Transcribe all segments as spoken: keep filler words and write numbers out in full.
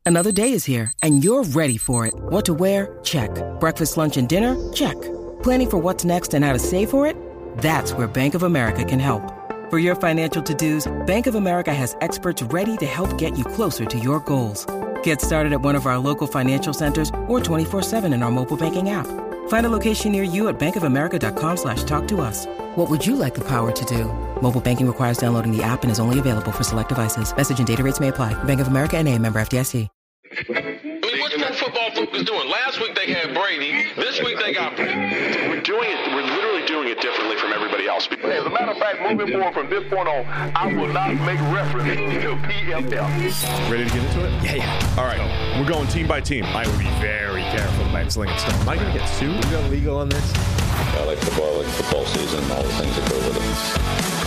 Another day is here, and you're ready for it. What to wear? Check. Breakfast, lunch, and dinner? Check. Planning for what's next and how to save for it? That's where Bank of America can help. For your financial to-dos, Bank of America has experts ready to help get you closer to your goals. Get started at one of our local financial centers or twenty-four seven in our mobile banking app. Find a location near you at bankofamerica.com slash talk to us. What would you like the power to do? Mobile banking requires downloading the app and is only available for select devices. Message and data rates may apply. Bank of America N A, member F D I C. I mean, what's Pro Football Focus doing? Last week they had Brady. This week they got Brady. We're doing it. We're literally doing it differently from everybody else. As a matter of fact, moving forward from this point on, I will not make reference to P F L. Ready to get into it? Yeah, yeah. All right. So, we're going team by team. I would be very careful about slinging stuff. Am I going to get sued? We go legal on this? I like football, I like football season and all the things that go with it.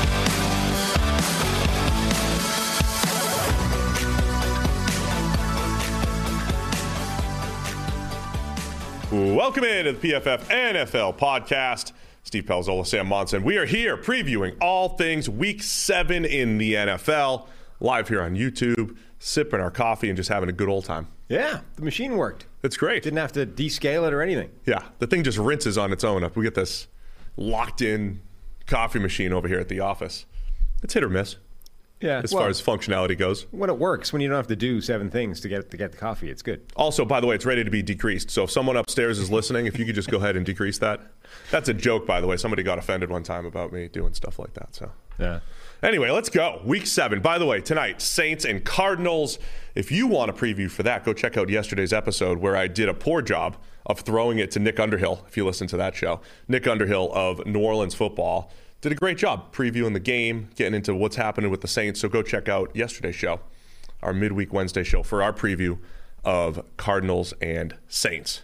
Welcome into the P F F N F L podcast. Steve Palazzolo, Sam Monson. We are here previewing all things week seven in the N F L. Live here on YouTube, sipping our coffee and just having a good old time. Yeah, the machine worked. It's great. Didn't have to descale it or anything. Yeah, the thing just rinses on its own. We get this locked-in coffee machine over here at the office. It's hit or miss. Yeah, as well, far as functionality goes. When it works, when you don't have to do seven things to get to get the coffee, it's good. Also, by the way, it's ready to be decreased. So if someone upstairs is listening, if you could just go ahead and decrease that. That's a joke, by the way. Somebody got offended one time about me doing stuff like that. So yeah. Anyway, let's go. Week seven. By the way, tonight, Saints and Cardinals. If you want a preview for that, go check out yesterday's episode where I did a poor job of throwing it to Nick Underhill, if you listen to that show. Nick Underhill of New Orleans Football did a great job previewing the game, getting into what's happening with the Saints. So go check out yesterday's show, our midweek Wednesday show, for our preview of Cardinals and Saints.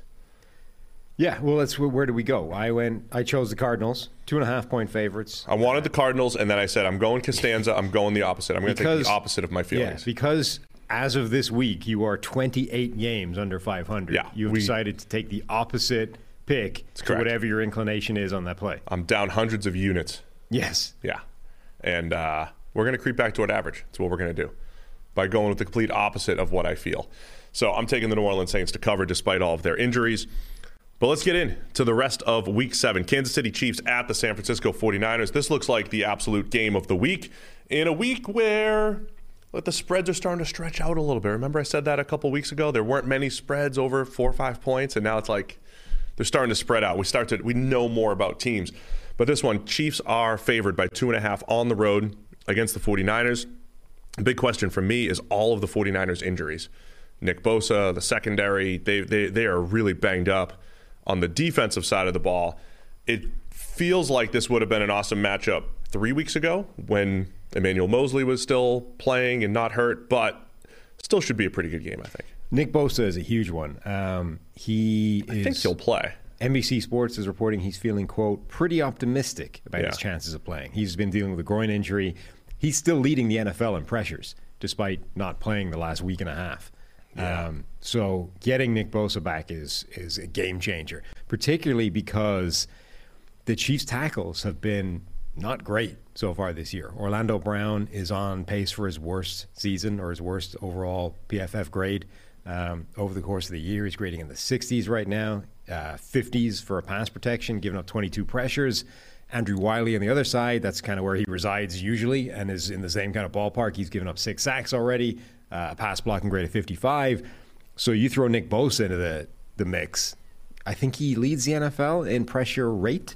Yeah, well, let's, where do we go? I went. I chose the Cardinals, two and a half point favorites. I wanted the Cardinals, and then I said, I'm going Costanza. I'm going the opposite. I'm going to take the opposite of my feelings. Yeah, because as of this week, you are twenty-eight games under five hundred. Yeah, You've we, decided to take the opposite pick to whatever your inclination is on that play. I'm down hundreds of units. Yes. Yeah. And uh, we're going to creep back to an average. That's what we're going to do by going with the complete opposite of what I feel. So I'm taking the New Orleans Saints to cover despite all of their injuries. But let's get into the rest of week seven. Kansas City Chiefs at the San Francisco forty-niners. This looks like the absolute game of the week in a week where like, the spreads are starting to stretch out a little bit. Remember I said that a couple weeks ago? There weren't many spreads over four or five points, and now it's like they're starting to spread out. We start to we know more about teams. But this one, Chiefs are favored by two and a half on the road against the forty-niners. The big question for me is all of the forty-niners injuries. Nick Bosa, the secondary, they they they are really banged up. On the defensive side of the ball, it feels like this would have been an awesome matchup three weeks ago when Emmanuel Mosley was still playing and not hurt, but still should be a pretty good game, I think. Nick Bosa is a huge one. Um, he I is, think he'll play. N B C Sports is reporting he's feeling, quote, pretty optimistic about yeah. his chances of playing. He's been dealing with a groin injury. He's still leading the N F L in pressures, despite not playing the last week and a half. Yeah. Um, so getting Nick Bosa back is is a game changer, particularly because the Chiefs' tackles have been not great so far this year. Orlando Brown is on pace for his worst season or his worst overall P F F grade um, over the course of the year. He's grading in the sixties right now, uh, fifties for a pass protection, giving up twenty-two pressures. Andrew Wiley on the other side, that's kind of where he resides usually and is in the same kind of ballpark. He's given up six sacks already. Uh, a pass blocking grade of fifty-five. So you throw Nick Bosa into the, the mix. I think he leads the N F L in pressure rate.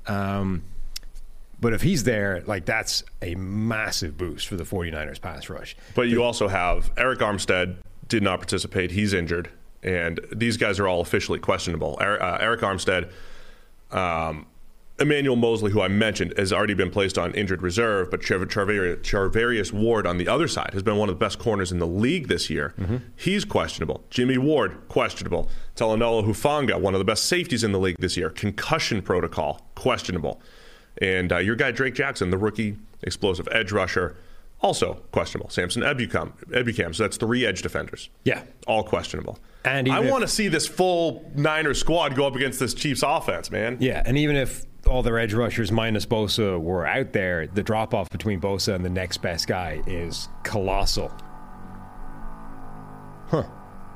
Um, but if he's there, like that's a massive boost for the forty-niners pass rush. But you also have Eric Armstead did not participate. He's injured. And these guys are all officially questionable. Eric, uh, Eric Armstead, um, Emmanuel Mosley, who I mentioned, has already been placed on injured reserve, but Charvarius, Charvarius Ward on the other side has been one of the best corners in the league this year. Mm-hmm. He's questionable. Jimmy Ward, questionable. Talanoa Hufanga, one of the best safeties in the league this year. Concussion protocol, questionable. And uh, your guy Drake Jackson, the rookie explosive edge rusher, also questionable. Samson Ebukam, Ebukam, so that's three edge defenders. Yeah. All questionable. And I want to see this full Niners squad go up against this Chiefs offense, man. Yeah, and even if all their edge rushers minus Bosa were out there, the drop-off between Bosa and the next best guy is colossal. Huh.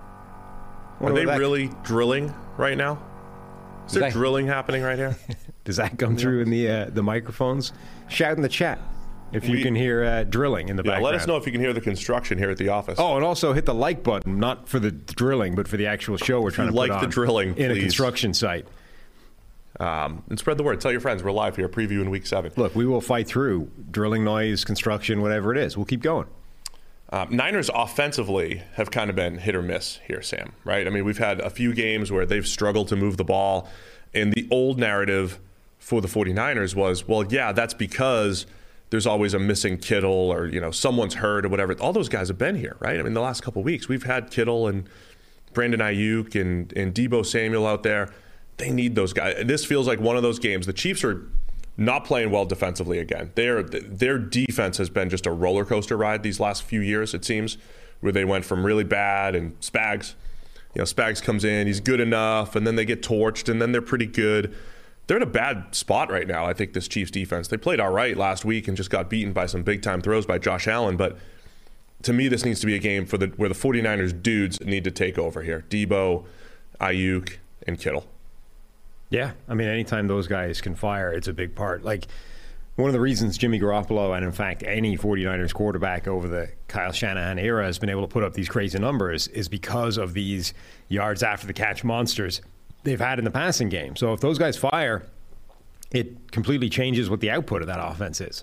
Are they that... really drilling right now? Is there that... drilling happening right here? Does that come through in the uh, the microphones? Shout in the chat if you we... can hear uh, drilling in the yeah, background. Let us know if you can hear the construction here at the office. Oh, and also hit the like button, not for the drilling, but for the actual show we're trying to like put on the drilling, in please. a construction site. Um, and spread the word. Tell your friends we're live here, previewing week seven. Look, we will fight through drilling noise, construction, whatever it is. We'll keep going. Um, Niners offensively have kind of been hit or miss here, Sam, right? I mean, we've had a few games where they've struggled to move the ball. And the old narrative for the 49ers was, well, yeah, that's because there's always a missing Kittle or, you know, someone's hurt or whatever. All those guys have been here, right? I mean, the last couple of weeks, we've had Kittle and Brandon Ayuk and, and Deebo Samuel out there. They need those guys. This feels like one of those games. The Chiefs are not playing well defensively again. Their their defense has been just a roller coaster ride these last few years, it seems, where they went from really bad and Spags, you know, Spags comes in, he's good enough, and then they get torched, and then they're pretty good. They're in a bad spot right now, I think, this Chiefs defense. They played all right last week and just got beaten by some big-time throws by Josh Allen, but to me, this needs to be a game for the where the 49ers dudes need to take over here. Deebo, Ayuk, and Kittle. Yeah, I mean, anytime those guys can fire, it's a big part. Like, one of the reasons Jimmy Garoppolo, and in fact any 49ers quarterback over the Kyle Shanahan era has been able to put up these crazy numbers is because of these yards after the catch monsters they've had in the passing game. So if those guys fire, it completely changes what the output of that offense is.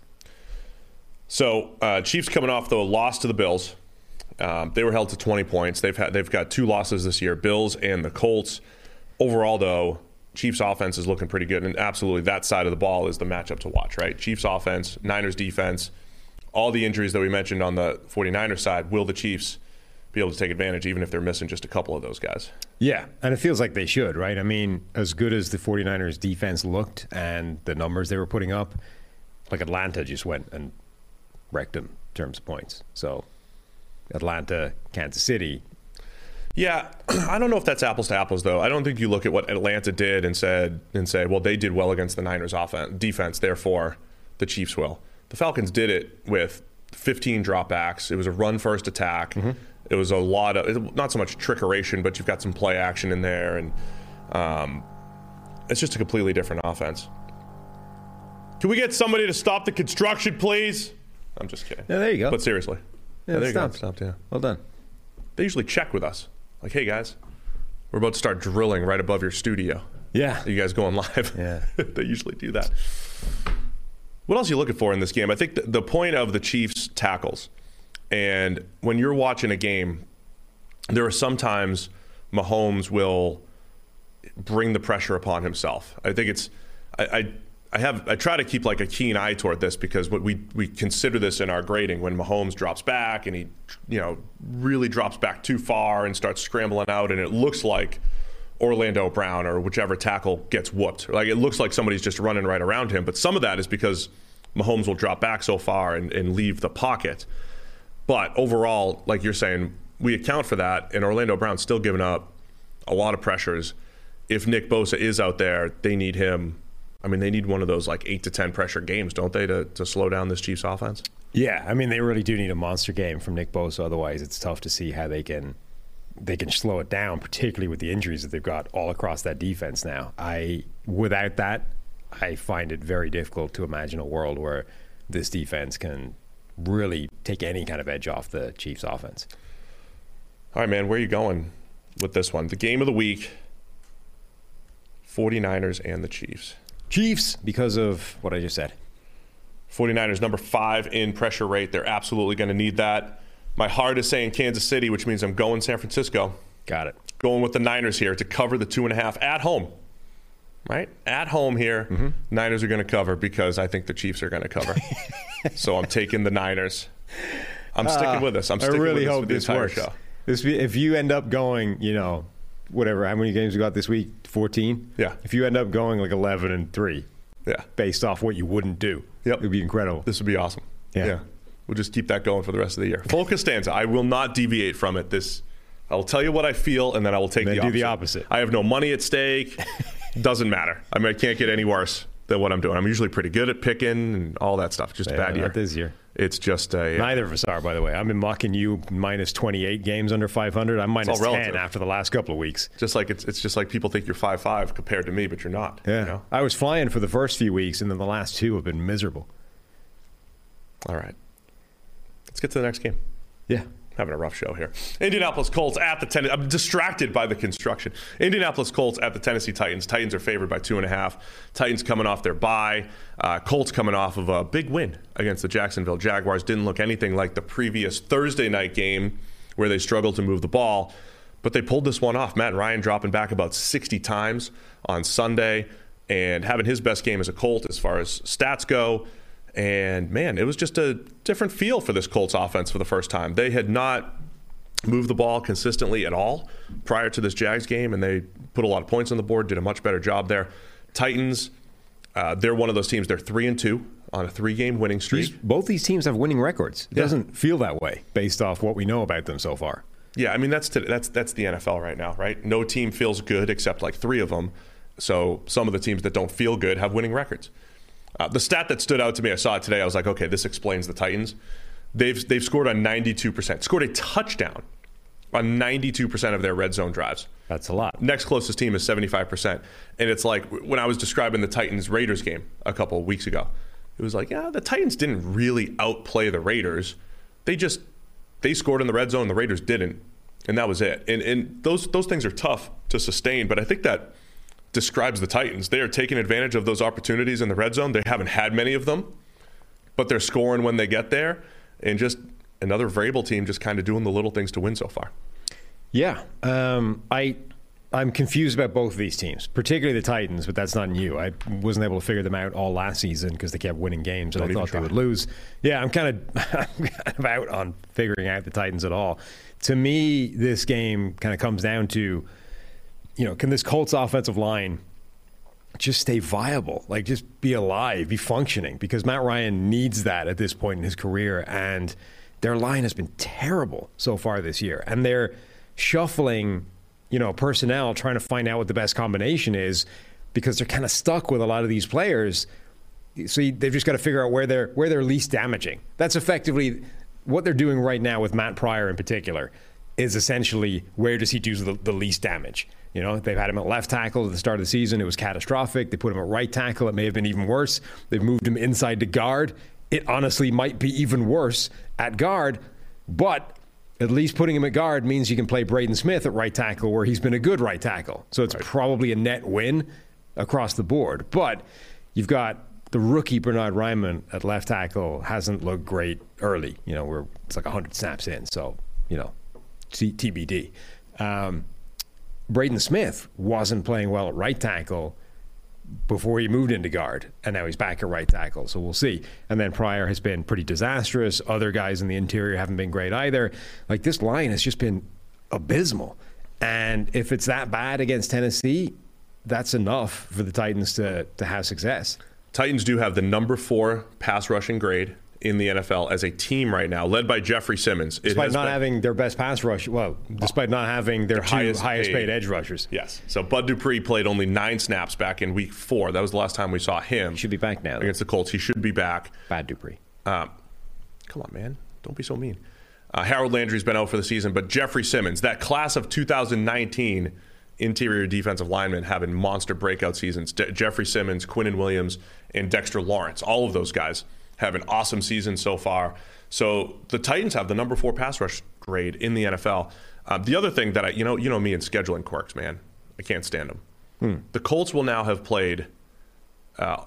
So uh, Chiefs coming off the loss to the Bills. Um, they were held to twenty points. They've had they've got two losses this year, Bills and the Colts. Overall, though, Chiefs offense is looking pretty good, and absolutely that side of the ball is the matchup to watch, right? Chiefs offense, Niners defense, all the injuries that we mentioned on the 49ers side, will the Chiefs be able to take advantage even if they're missing just a couple of those guys? Yeah, and it feels like they should, right? I mean, as good as the 49ers defense looked and the numbers they were putting up, like Atlanta just went and wrecked them in terms of points. So Atlanta, Kansas City. Yeah, I don't know if that's apples to apples, though. I don't think you look at what Atlanta did and said and say, well, they did well against the Niners' offense, defense, therefore the Chiefs will. The Falcons did it with fifteen dropbacks. It was a run-first attack. Mm-hmm. It was a lot of, not so much trickeration, but you've got some play action in there, and um, it's just a completely different offense. Can we get somebody to stop the construction, please? I'm just kidding. Yeah, there you go. But seriously. Yeah, yeah there stopped. you go. Stopped, yeah. Well done. They usually check with us. Like, hey, guys, we're about to start drilling right above your studio. Yeah. Are you guys going live? Yeah. They usually do that. What else are you looking for in this game? I think the, the point of the Chiefs' tackles, and when you're watching a game, there are sometimes Mahomes will bring the pressure upon himself. I think it's I, I I have I try to keep like a keen eye toward this because what we we consider this in our grading when Mahomes drops back and he you know really drops back too far and starts scrambling out, and it looks like Orlando Brown or whichever tackle gets whooped. Like it looks like somebody's just running right around him. But some of that is because Mahomes will drop back so far and, and leave the pocket. But overall, like you're saying, we account for that, and Orlando Brown's still giving up a lot of pressures. If Nick Bosa is out there, they need him. I mean, they need one of those like eight to ten pressure games, don't they, to, to slow down this Chiefs offense? Yeah, I mean, they really do need a monster game from Nick Bosa. Otherwise, it's tough to see how they can they can slow it down, particularly with the injuries that they've got all across that defense now. I without that, I find it very difficult to imagine a world where this defense can really take any kind of edge off the Chiefs offense. All right, man, where are you going with this one? The game of the week, 49ers and the Chiefs. Chiefs, because of what I just said. 49ers, number five in pressure rate. They're absolutely going to need that. My heart is saying Kansas City, which means I'm going San Francisco. Got it. Going with the Niners here to cover the two and a half at home. Right? At home here, mm-hmm. Niners are going to cover because I think the Chiefs are going to cover. So I'm taking the Niners. I'm sticking uh, with this. I'm sticking I really with this hope for the this entire works. show. This, if you end up going, you know, whatever, how many games you got this week? fourteen? Yeah. If you end up going like eleven and three, yeah, based off what you wouldn't do, yep, it would be incredible. This would be awesome. Yeah. yeah. We'll just keep that going for the rest of the year. Full Costanza. I will not deviate from it. This, I will tell you what I feel, and then I will take then the do opposite. the opposite. I have no money at stake. Doesn't matter. I mean, I can't get any worse than what I'm doing. I'm usually pretty good at picking and all that stuff. Just yeah, a bad year. Not this year. It's just a... Neither of us are, by the way. I've been mocking you minus twenty-eight games under five hundred. I'm minus ten after the last couple of weeks. Just like it's, it's just like people think you're five five compared to me, but you're not. Yeah. You know? I was flying for the first few weeks, and then the last two have been miserable. All right. Let's get to the next game. Yeah. Having a rough show here. Indianapolis Colts at the Tennessee. I'm distracted by the construction. Indianapolis Colts at the Tennessee Titans. Titans are favored by two and a half. Titans coming off their bye. Uh, Colts coming off of a big win against the Jacksonville Jaguars. Didn't look anything like the previous Thursday night game where they struggled to move the ball. But they pulled this one off. Matt Ryan dropping back about sixty times on Sunday and having his best game as a Colt as far as stats go. And, man, it was just a different feel for this Colts offense for the first time. They had not moved the ball consistently at all prior to this Jags game, and they put a lot of points on the board, did a much better job there. Titans, uh, they're one of those teams. They're three and two on a three-game winning streak. These, both these teams have winning records. It yeah. doesn't feel that way based off what we know about them so far. Yeah, I mean, that's to, that's that's the N F L right now, right? No team feels good except like three of them. So some of the teams that don't feel good have winning records. Uh, the stat that stood out to me, I saw it today, I was like, okay, this explains the Titans. They've they've scored on ninety-two percent, scored a touchdown on ninety-two percent of their red zone drives. That's a lot. Next closest team is seventy-five percent. And it's like when I was describing the Titans-Raiders game a couple of weeks ago, it was like, yeah, the Titans didn't really outplay the Raiders. They just, they scored in the red zone, the Raiders didn't. And that was it. And, and those those things are tough to sustain, but I think that describes the Titans. They are taking advantage of those opportunities in the red zone. They haven't had many of them, but they're scoring when they get there. And just another variable team just kind of doing the little things to win so far. Yeah. Um, I, I'm confused about both of these teams, particularly the Titans, but that's not new. I wasn't able to figure them out all last season because they kept winning games and Don't I thought try. they would lose. Yeah, I'm kind of, I'm kind of out on figuring out the Titans at all. To me, this game kind of comes down to, you know, can this Colts offensive line just stay viable? Like, just be alive, be functioning? Because Matt Ryan needs that at this point in his career, and their line has been terrible so far this year. And they're shuffling, you know, personnel, trying to find out what the best combination is because they're kind of stuck with a lot of these players. So they've just got to figure out where they're, where they're least damaging. That's effectively what they're doing right now with Matt Pryor in particular, is essentially where does he do the, the least damage? You know, they've had him at left tackle at the start of the season. It was catastrophic. They put him at right tackle. It may have been even worse. They've moved him inside to guard. It honestly might be even worse at guard, but at least putting him at guard means you can play Braden Smith at right tackle where he's been a good right tackle. So it's right. probably a net win across the board. But you've got the rookie Bernhard Raimann at left tackle hasn't looked great early. You know, we're it's like one hundred snaps in. So, you know, T B D. Um, Braden Smith wasn't playing well at right tackle before he moved into guard, and now he's back at right tackle, so we'll see. And then Pryor has been pretty disastrous. Other guys in the interior haven't been great either. Like, this line has just been abysmal. And if it's that bad against Tennessee, that's enough for the Titans to, to have success. Titans do have the number four pass rushing grade in the N F L as a team right now, led by Jeffrey Simmons. Despite not been, having their best pass rush, well, despite not having their, their two highest, highest paid. paid edge rushers. Yes. So Bud Dupree played only nine snaps back in week four. That was the last time we saw him. He should be back now. Against the Colts. He should be back. Bad Dupree. Um, come on, man. Don't be so mean. Uh, Harold Landry's been out for the season, but Jeffrey Simmons, that class of two thousand nineteen interior defensive linemen having monster breakout seasons. De- Jeffrey Simmons, Quinnen Williams, and Dexter Lawrence. All of those guys have an awesome season so far. So the Titans have the number four pass rush grade in the N F L. Uh, the other thing that I, you know, you know me and scheduling quirks, man. I can't stand them. Hmm. The Colts will now have played, uh,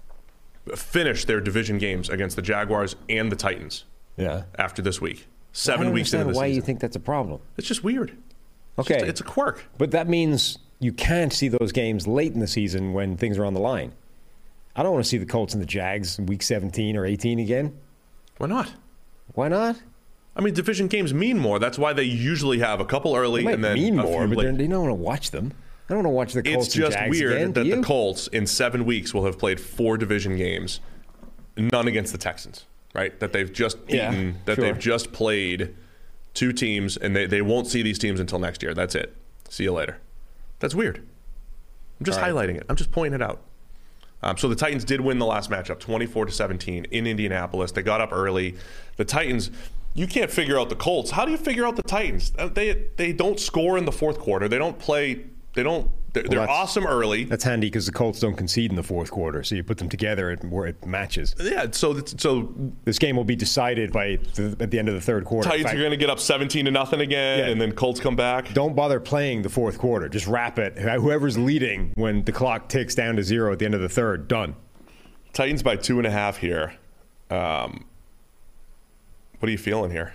finished their division games against the Jaguars and the Titans. Yeah. After this week, seven weeks into the season. Why you think that's a problem? It's just weird. It's okay, just, it's a quirk. But that means you can't see those games late in the season when things are on the line. I don't want to see the Colts and the Jags in week seventeen or eighteen again. Why not? Why not? I mean, division games mean more. That's why they usually have a couple early they might and then mean a more, few but they don't want to watch them. I don't want to watch the Colts it's just and Jags weird again, that do you? the Colts in seven weeks will have played four division games, none against the Texans, right? That they've just beaten, yeah, that sure. they've just played two teams, and they, they won't see these teams until next year. That's it. See you later. That's weird. I'm just right. highlighting it. I'm just pointing it out. Um, so the Titans did win the last matchup, twenty-four to seventeen in Indianapolis. They got up early. The Titans, you can't figure out the Colts. How do you figure out the Titans? They they don't score in the fourth quarter. They don't play. They don't. They're, Well, they're awesome early. That's handy because the Colts don't concede in the fourth quarter, so you put them together and where it matches. Yeah. So so This game will be decided by the, at the end of the third quarter. Titans In fact, are going to get up seventeen to nothing again, Yeah. and then Colts come back. don't bother playing the fourth quarter. Just wrap it. Whoever's leading when the clock ticks down to zero at the end of the third, done. Titans by two and a half here. Um, what are you feeling here?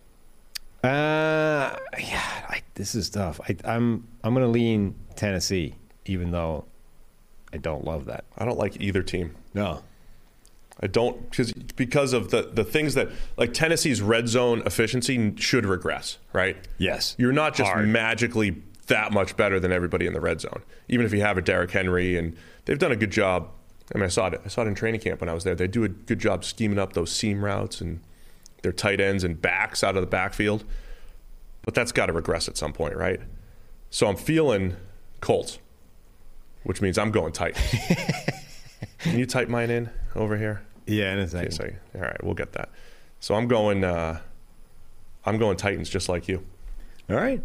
Uh, yeah, I, this is tough. I, I'm I'm going to lean Tennessee, even though I don't love that. I don't like either team. No. I don't because because of the the things that like Tennessee's red zone efficiency should regress, right? Yes. You're not just Hard. magically that much better than everybody in the red zone. Even if you have a Derrick Henry, and they've done a good job. I mean, I saw it. I saw it in training camp when I was there. They do a good job scheming up those seam routes and their tight ends and backs out of the backfield. But that's got to regress at some point, right? So I'm feeling Colts, which means I'm going Titans. Can you type mine in over here? Yeah, in a Okay, second. so, all right, we'll get that. So I'm going. Uh, I'm going Titans, just like you. All right.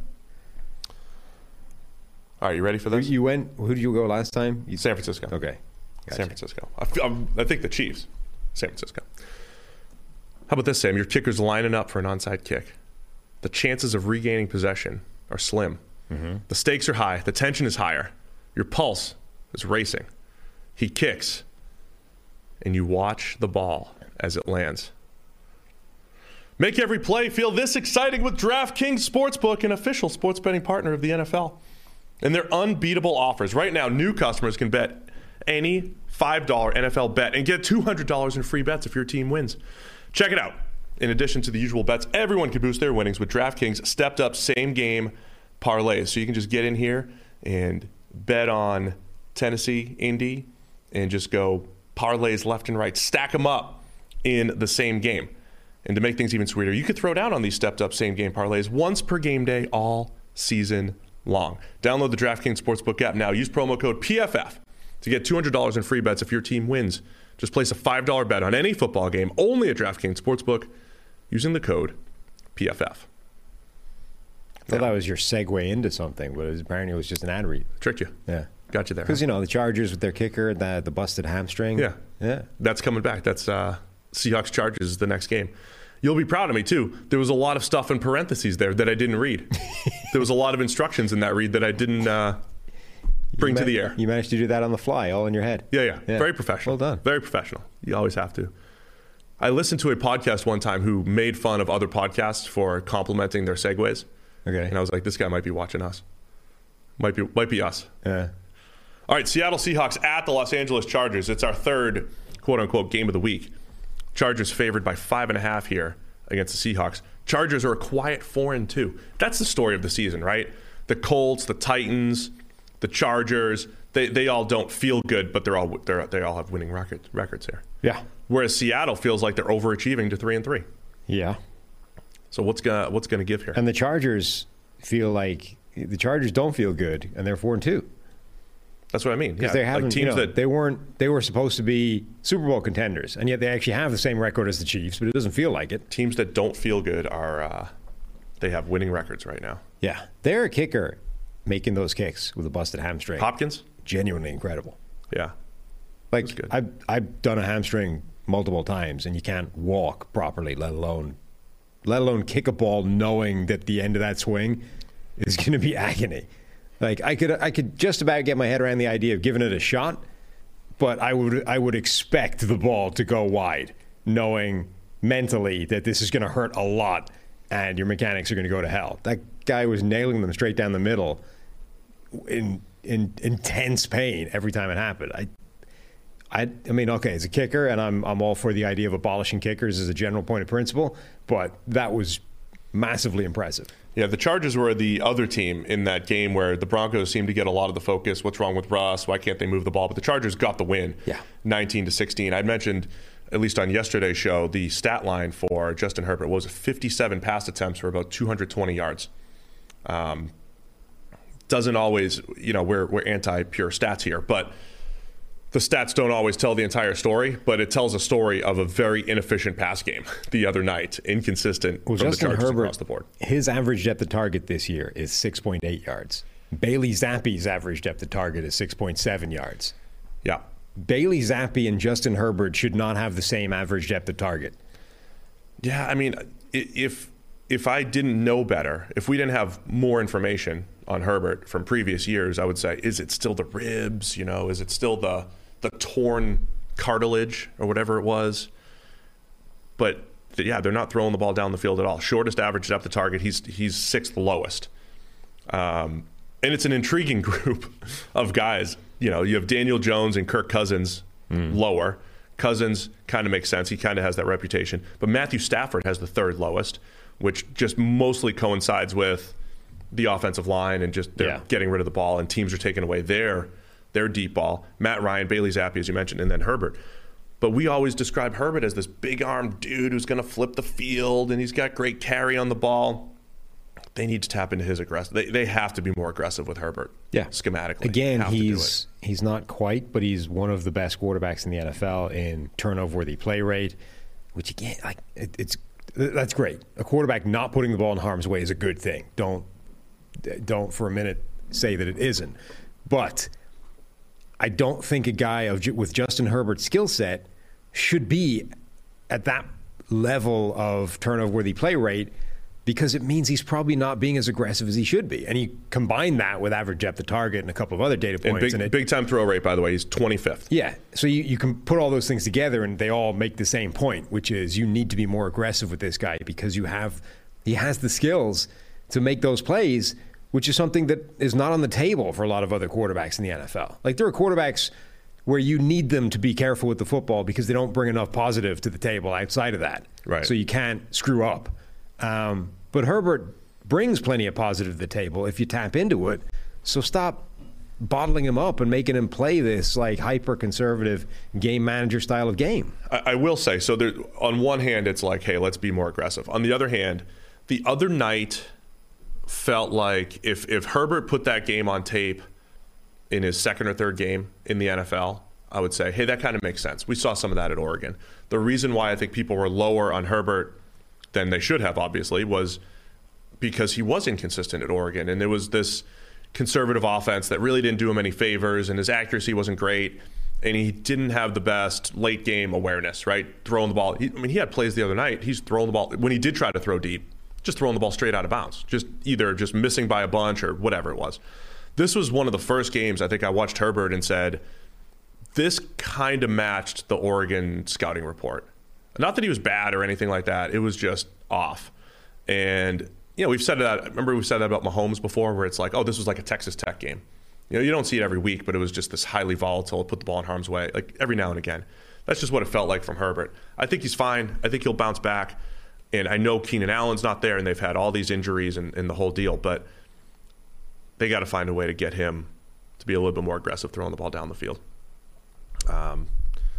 All right, you ready for this? You went. Who did you go last time? You, San Francisco. okay. Gotcha. San Francisco. I, feel- I'm- I think the Chiefs. San Francisco. How about this, Sam? Your kicker's lining up for an onside kick. The chances of regaining possession are slim. Mm-hmm. The stakes are high. The tension is higher. Your pulse is racing. He kicks, and you watch the ball as it lands. Make every play feel this exciting with DraftKings Sportsbook, an official sports betting partner of the N F L. And their unbeatable offers. Right now, new customers can bet any five dollar N F L bet and get two hundred dollars in free bets if your team wins. Check it out. In addition to the usual bets, everyone can boost their winnings with DraftKings stepped up same game parlays. So you can just get in here and bet on Tennessee, Indy, and just go parlays left and right. Stack them up in the same game. And to make things even sweeter, you could throw down on these stepped up same game parlays once per game day all season long. Download the DraftKings Sportsbook app now. Use promo code P F F to get two hundred dollars in free bets if your team wins. Just place a five dollar bet on any football game only at DraftKings Sportsbook using the code P F F. I thought that was your segue into something, but it was, apparently it was just an ad read. Tricked you. Yeah. Got you there. Because, huh? you know, the Chargers with their kicker, the, the busted hamstring. Yeah. Yeah. That's coming back. That's uh, Seahawks Chargers is the next game. You'll be proud of me, too. There was a lot of stuff in parentheses there that I didn't read. There was a lot of instructions in that read that I didn't uh, bring You to ma- the air. You managed to do that on the fly, all in your head. Yeah, yeah, Yeah. Very professional. Well done. Very professional. You always have to. I listened to a podcast one time who made fun of other podcasts for complimenting their segues. Okay. And I was like, this guy might be watching us. Might be might be us. Yeah. All right, Seattle Seahawks at the Los Angeles Chargers. It's our third quote-unquote game of the week. Chargers favored by five and a half here against the Seahawks. Chargers are a quiet four and two. That's the story of the season, right? The Colts, the Titans, the Chargers, they they all don't feel good, but they're all they're, they all have winning record, records here. Yeah. Whereas Seattle feels like they're overachieving to three and three. Yeah. So what's gonna what's gonna give here? And the Chargers feel like the Chargers don't feel good, and they're four and two. That's what I mean. Because Yeah, they haven't, like you teams know, that they weren't, they were supposed to be Super Bowl contenders, and yet they actually have the same record as the Chiefs, but it doesn't feel like it. teams that don't feel good are uh, they have winning records right now. Yeah, they're a kicker making those kicks with a busted hamstring. Hopkins, Genuinely incredible. yeah, Like good. I've I've done a hamstring multiple times, and you can't walk properly, let alone let alone kick a ball knowing that the end of that swing is going to be agony. Like I could I could just about get my head around the idea of giving it a shot, but I would I would expect the ball to go wide, knowing mentally that this is going to hurt a lot and your mechanics are going to go to hell. That guy was nailing them straight down the middle in in intense pain every time it happened. I I I mean, okay, as a kicker, and I'm I'm all for the idea of abolishing kickers as a general point of principle, but that was massively impressive. yeah. The Chargers were the other team in that game where the Broncos seemed to get a lot of the focus. What's wrong with Russ? Why can't they move the ball? But the Chargers got the win. Yeah. nineteen to sixteen. I mentioned at least on yesterday's show the stat line for Justin Herbert was fifty-seven pass attempts for about two hundred twenty yards. Um, doesn't always, you know, we're we're anti pure stats here, but the stats don't always tell the entire story, but it tells a story of a very inefficient pass game the other night, inconsistent well, from Justin the Chargers Herbert, across the board. His average depth of target this year is six point eight yards. Bailey Zappe's average depth of target is six point seven yards. Yeah. Bailey Zappi and Justin Herbert should not have the same average depth of target. Yeah, I mean, if if I didn't know better, if we didn't have more information on Herbert from previous years, I would say, is it still the ribs? You know, is it still the the torn cartilage or whatever it was? But yeah, they're not throwing the ball down the field at all. Shortest average depth of target, he's he's sixth lowest. Um, and it's an intriguing group of guys. You know, you have Daniel Jones and Kirk Cousins mm. lower. Cousins kind of makes sense. He kind of has that reputation. But Matthew Stafford has the third lowest, which just mostly coincides with the offensive line and just they're yeah. getting rid of the ball and teams are taking away their their deep ball. Matt Ryan, Bailey Zappi, as you mentioned, and then Herbert. But we always describe Herbert as this big-armed dude who's going to flip the field and he's got great carry on the ball. They need to tap into his aggressive. They they have to be more aggressive with Herbert. Yeah, schematically. Again, he's he's not quite, but he's one of the best quarterbacks in the N F L in turnover-worthy play rate. Which again, like it, it's that's great. A quarterback not putting the ball in harm's way is a good thing. Don't don't for a minute say that it isn't. But I don't think a guy of with Justin Herbert's skill set should be at that level of turnover-worthy play rate, because it means he's probably not being as aggressive as he should be. And you combine that with average depth of target and a couple of other data points. And big, and it, big time throw rate, by the way, he's twenty-fifth. Yeah. So you, you can put all those things together and they all make the same point, which is you need to be more aggressive with this guy because you have he has the skills to make those plays, which is something that is not on the table for a lot of other quarterbacks in the N F L. Like there are quarterbacks where you need them to be careful with the football because they don't bring enough positive to the table outside of that. Right. So you can't screw up. Um, But Herbert brings plenty of positive to the table if you tap into it. So stop bottling him up and making him play this like hyper-conservative game manager style of game. I, I will say, so there, on one hand, it's like, hey, let's be more aggressive. On the other hand, the other night felt like if, if Herbert put that game on tape in his second or third game in the N F L, I would say, hey, that kind of makes sense. We saw some of that at Oregon. The reason why I think people were lower on Herbert than they should have, obviously, was because he was inconsistent at Oregon. And there was this conservative offense that really didn't do him any favors, and his accuracy wasn't great, and he didn't have the best late-game awareness, right? Throwing the ball. He, I mean, he had plays the other night. He's throwing the ball. When he did try to throw deep, just throwing the ball straight out of bounds, just either just missing by a bunch or whatever it was. This was one of the first games I think I watched Herbert and said, this kind of matched the Oregon scouting report. Not that he was bad or anything like that. It was just off. And, you know, we've said that. Remember we said that about Mahomes before, where it's like, oh, this was like a Texas Tech game. You know, you don't see it every week, but it was just this highly volatile, put the ball in harm's way, like every now and again. That's just what it felt like from Herbert. I think he's fine. I think he'll bounce back. And I know Keenan Allen's not there, and they've had all these injuries and, and the whole deal, but they got to find a way to get him to be a little bit more aggressive throwing the ball down the field. Um,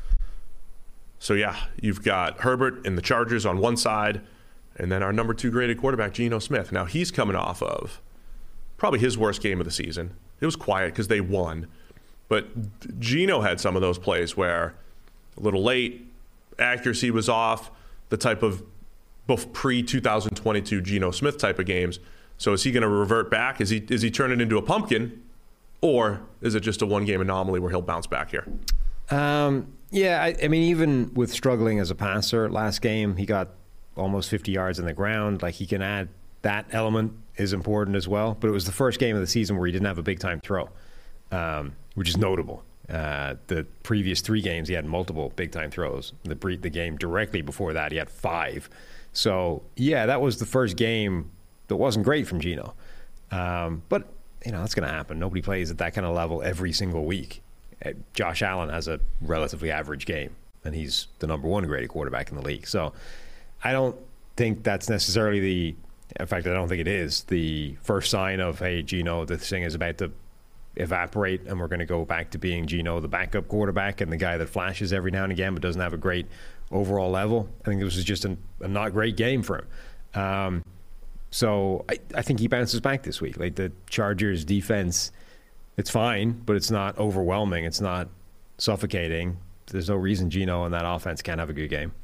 So, yeah, you've got Herbert and the Chargers on one side, and then our number two graded quarterback, Geno Smith. Now, he's coming off of probably his worst game of the season. It was quiet because they won. But Geno had some of those plays where a little late, accuracy was off, the type of pre twenty twenty-two Geno Smith type of games. So is he going to revert back? Is he is he turning into a pumpkin? Or is it just a one-game anomaly where he'll bounce back here? Um, yeah, I, I mean, even with struggling as a passer last game, he got almost fifty yards on the ground. Like, he can add that element is important as well. But it was the first game of the season where he didn't have a big-time throw, um, which is notable. Uh, the previous three games, he had multiple big-time throws. The, the game directly before that, he had five. So, yeah, that was the first game that wasn't great from Geno. Um, but, you know, that's going to happen. Nobody plays at that kind of level every single week. Josh Allen has a relatively average game, and he's the number one graded quarterback in the league. So I don't think that's necessarily the – in fact, I don't think it is the first sign of, hey, Geno, this thing is about to evaporate, and we're going to go back to being Geno, the backup quarterback, and the guy that flashes every now and again but doesn't have a great overall level. I think this was just an, a not great game for him. Um, so I, I think he bounces back this week. Like, the Chargers defense – it's fine, but it's not overwhelming. It's not suffocating. There's no reason Geno and that offense can't have a good game.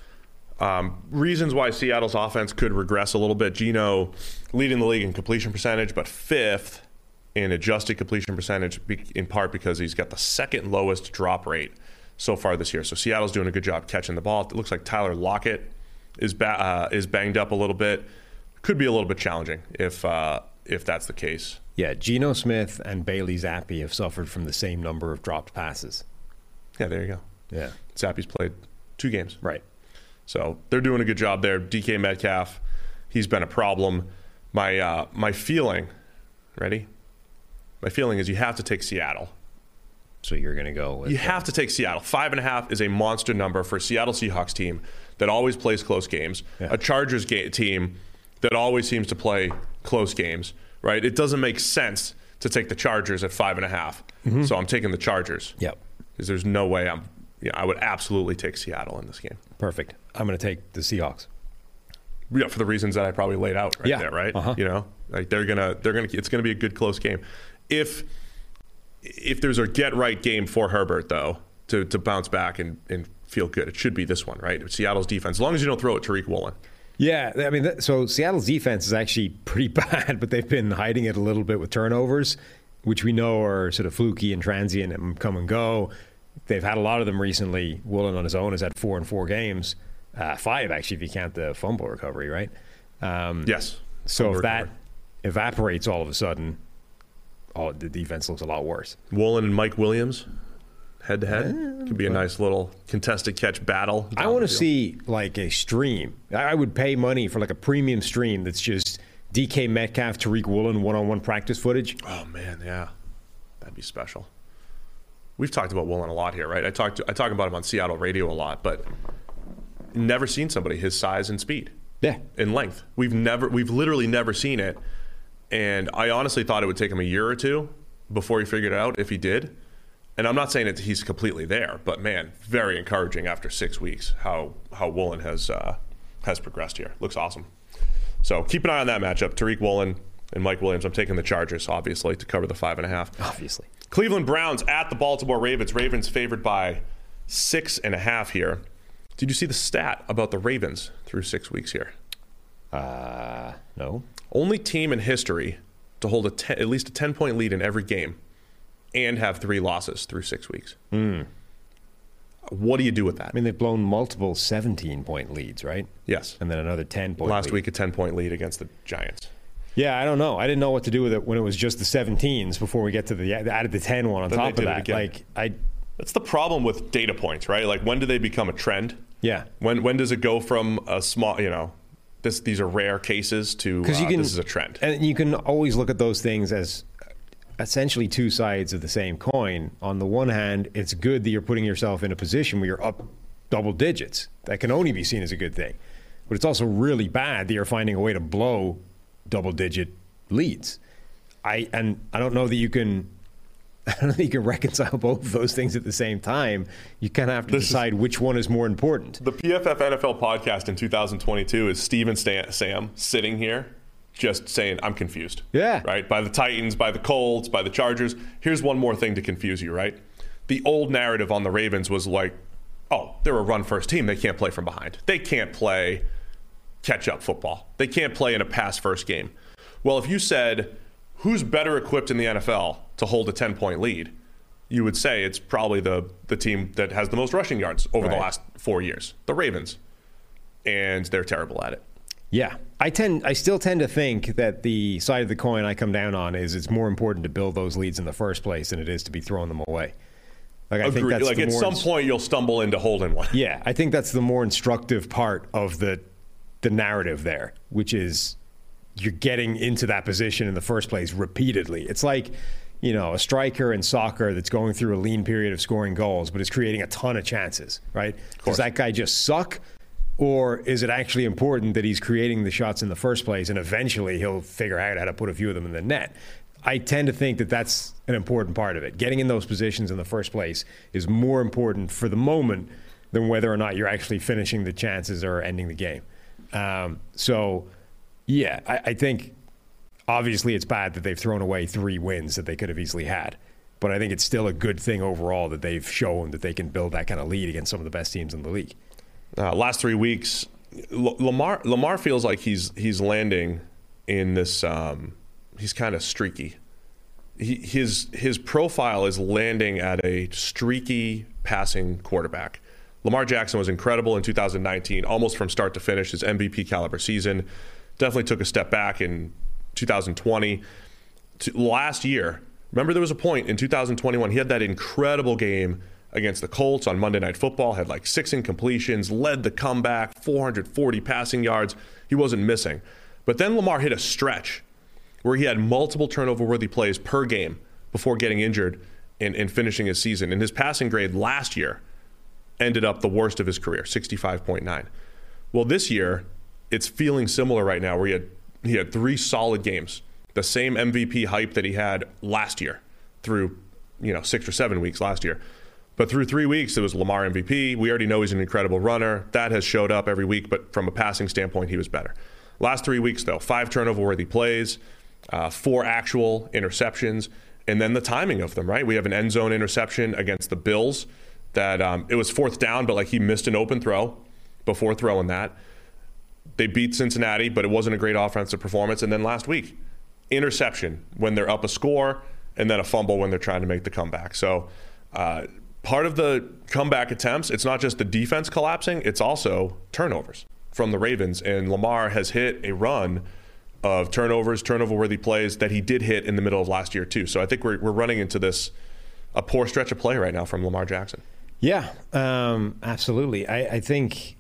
Um, reasons why Seattle's offense could regress a little bit. Geno leading the league in completion percentage, but fifth in adjusted completion percentage, in part because he's got the second lowest drop rate so far this year. So Seattle's doing a good job catching the ball. It looks like Tyler Lockett is ba- uh, is banged up a little bit. Could be a little bit challenging if uh, if that's the case. Yeah, Geno Smith and Bailey Zappi have suffered from the same number of dropped passes. Yeah, there you go. Yeah. Zappi's played two games. Right. So they're doing a good job there. D K Metcalf, he's been a problem. My uh, my feeling, ready? My feeling is you have to take Seattle. So you're going to go with... You have to take Seattle. Five and a half is a monster number for a Seattle Seahawks team that always plays close games. Yeah. A Chargers ga- team that always seems to play close games, right? It doesn't make sense to take the Chargers at five and a half. Mm-hmm. So I'm taking the Chargers. Yep. Because there's no way I'm... Yeah, I would absolutely take Seattle in this game. Perfect. I'm going to take the Seahawks. Yeah, for the reasons that I probably laid out right yeah. there, right? Uh-huh. You know, like they're gonna, they're gonna, it's gonna be a good close game. If if there's a get right game for Herbert though, to to bounce back and, and feel good, it should be this one, right? Seattle's defense, as long as you don't throw it Tariq Woolen. Yeah, I mean, th- so Seattle's defense is actually pretty bad, but they've been hiding it a little bit with turnovers, which we know are sort of fluky and transient and come and go. They've had a lot of them recently. Woolen on his own has had four in four games. Uh, five, actually, if you count the fumble recovery, right? Um, yes. So if that evaporates all of a sudden, oh, the defense looks a lot worse. Woolen and Mike Williams, head-to-head. Could be a nice little contested catch battle. I want to see, like, a stream. I would pay money for, like, a premium stream that's just D K Metcalf, Tariq Woolen, one-on-one practice footage. Oh, man, yeah. That'd be special. We've talked about Woolen a lot here, right? I talk to, I talk about him on Seattle radio a lot, but never seen somebody his size and speed. Yeah. In length. We've never we've literally never seen it. And I honestly thought it would take him a year or two before he figured it out, if he did. And I'm not saying that he's completely there, but man, very encouraging after six weeks how how Woolen has uh, has progressed here. Looks awesome. So keep an eye on that matchup. Tariq Woolen and Mike Williams. I'm taking the Chargers, obviously, to cover the five and a half. Obviously. Cleveland Browns at the Baltimore Ravens. Ravens favored by six and a half here. Did you see the stat about the Ravens through six weeks here? Uh, no. Only team in history to hold a ten, at least a ten-point lead in every game and have three losses through six weeks. Mm. What do you do with that? I mean, they've blown multiple seventeen-point leads, right? Yes. And then another ten-point Last lead. week, a ten-point lead against the Giants. Yeah, I don't know. I didn't know what to do with it when it was just the seventeens before we get to the added the ten one on then top of that. Like I, that's the problem with data points, right? Like, when do they become a trend? Yeah. When when does it go from a small, you know, this these are rare cases to uh, you can, this is a trend? And you can always look at those things as essentially two sides of the same coin. On the one hand, it's good that you're putting yourself in a position where you're up double digits. That can only be seen as a good thing. But it's also really bad that you're finding a way to blow double-digit leads. I and I don't know that you can. I don't know that you can reconcile both of those things at the same time. You kind of have to this decide is, which one is more important. The P F F N F L podcast in two thousand twenty-two is Steve and Stan, Sam sitting here, just saying, "I'm confused." Yeah. Right. By the Titans, by the Colts, by the Chargers. Here's one more thing to confuse you. Right. The old narrative on the Ravens was like, "Oh, they're a run-first team. They can't play from behind. They can't play catch-up football. They can't play in a pass-first game." Well, if you said, who's better equipped in the N F L to hold a ten-point lead, you would say it's probably the the team that has the most rushing yards over right. the last four years, the Ravens. And they're terrible at it. Yeah. I tend, I still tend to think that the side of the coin I come down on is it's more important to build those leads in the first place than it is to be throwing them away. Like, I Agreed. think that's like the at more some ins- point you'll stumble into holding one. Yeah, I think that's the more instructive part of the the narrative there, which is you're getting into that position in the first place repeatedly. It's like, you know, a striker in soccer that's going through a lean period of scoring goals, but is creating a ton of chances, right? Does that guy just suck? Or is it actually important that he's creating the shots in the first place and eventually he'll figure out how to put a few of them in the net? I tend to think that that's an important part of it. Getting in those positions in the first place is more important for the moment than whether or not you're actually finishing the chances or ending the game. Um, so, yeah, I, I think obviously it's bad that they've thrown away three wins that they could have easily had. But I think it's still a good thing overall that they've shown that they can build that kind of lead against some of the best teams in the league. Uh, last three weeks, L- Lamar Lamar feels like he's he's landing in this. Um, he's kind of streaky. He, his his profile is landing at a streaky passing quarterback. Lamar Jackson was incredible in two thousand nineteen, almost from start to finish, his M V P caliber season. Definitely took a step back in two thousand twenty. To last year, remember there was a point in two thousand twenty-one, he had that incredible game against the Colts on Monday Night Football, had like six incompletions, led the comeback, four hundred forty passing yards. He wasn't missing. But then Lamar hit a stretch where he had multiple turnover-worthy plays per game before getting injured and, and finishing his season. And his passing grade last year ended up the worst of his career, sixty-five point nine. Well, this year, it's feeling similar right now where he had, he had three solid games, the same M V P hype that he had last year through, you know, six or seven weeks last year. But through three weeks, it was Lamar M V P. We already know he's an incredible runner. That has showed up every week, but from a passing standpoint, he was better. Last three weeks, though, five turnover-worthy plays, uh, four actual interceptions, and then the timing of them, right? We have an end zone interception against the Bills that um, it was fourth down, but like he missed an open throw before throwing that. They beat Cincinnati, but it wasn't a great offensive performance. And then last week, interception when they're up a score, and then a fumble when they're trying to make the comeback. So uh, part of the comeback attempts, it's not just the defense collapsing, it's also turnovers from the Ravens. And Lamar has hit a run of turnovers, turnover-worthy plays that he did hit in the middle of last year too. So I think we're we're running into this, a poor stretch of play right now from Lamar Jackson. Yeah, um, absolutely. I, I think